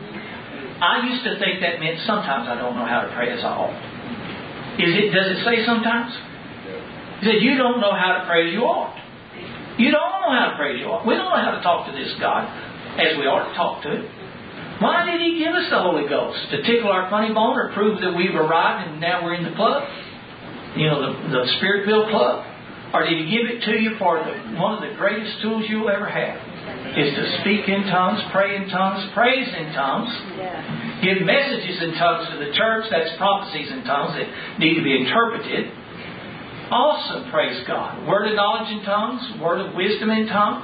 I used to think that meant sometimes I don't know how to pray as I ought. Is it? Does it say sometimes? He said, you don't know how to pray as you ought. You don't know how to pray as you ought. We don't know how to talk to this God as we ought to talk to Him. Why did He give us the Holy Ghost? To tickle our funny bone or prove that we've arrived and now we're in the club? You know, the, the Spirit-filled club? Or did He give it to you for the, one of the greatest tools you'll ever have? Is to speak in tongues, pray in tongues, praise in tongues, give messages in tongues to the church. That's prophecies in tongues that need to be interpreted. Awesome, praise God. Word of knowledge in tongues, word of wisdom in tongues.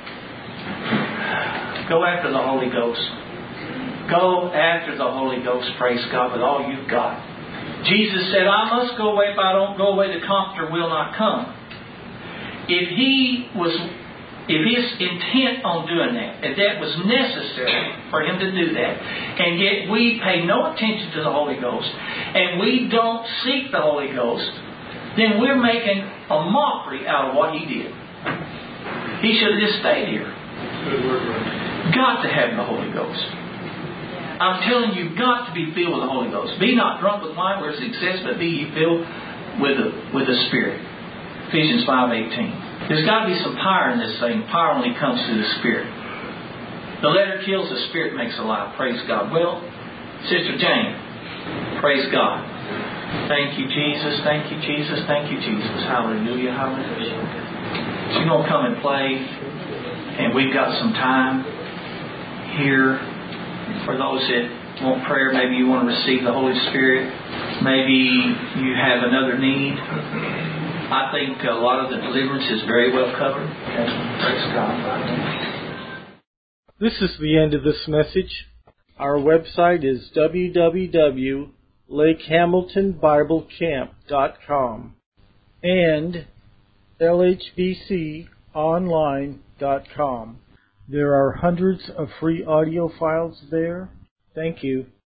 Go after the Holy Ghost. Go after the Holy Ghost, praise God, with all you've got. Jesus said, I must go away. If I don't go away, the Comforter will not come. If He was, if His intent on doing that, if that was necessary for Him to do that, and yet we pay no attention to the Holy Ghost, and we don't seek the Holy Ghost, then we're making a mockery out of what He did. He should have just stayed here. Got to have the Holy Ghost. I'm telling you, you've got to be filled with the Holy Ghost. Be not drunk with wine where it's excess, but be ye filled with the, with the Spirit. Ephesians five eighteen. There's got to be some power in this thing. Power only comes through the Spirit. The letter kills, the Spirit makes alive. Praise God. Well, Sister Jane, praise God. Thank you, Jesus. Thank you, Jesus. Thank you, Jesus. Hallelujah. Hallelujah. She's going to come and play. And we've got some time here for those that want prayer. Maybe you want to receive the Holy Spirit. Maybe you have another need. I think a lot of the deliverance is very well covered. Praise God. This is the end of this message. Our website is w w w dot lake hamilton bible camp dot com and l h b c online dot com. There are hundreds of free audio files there. Thank you.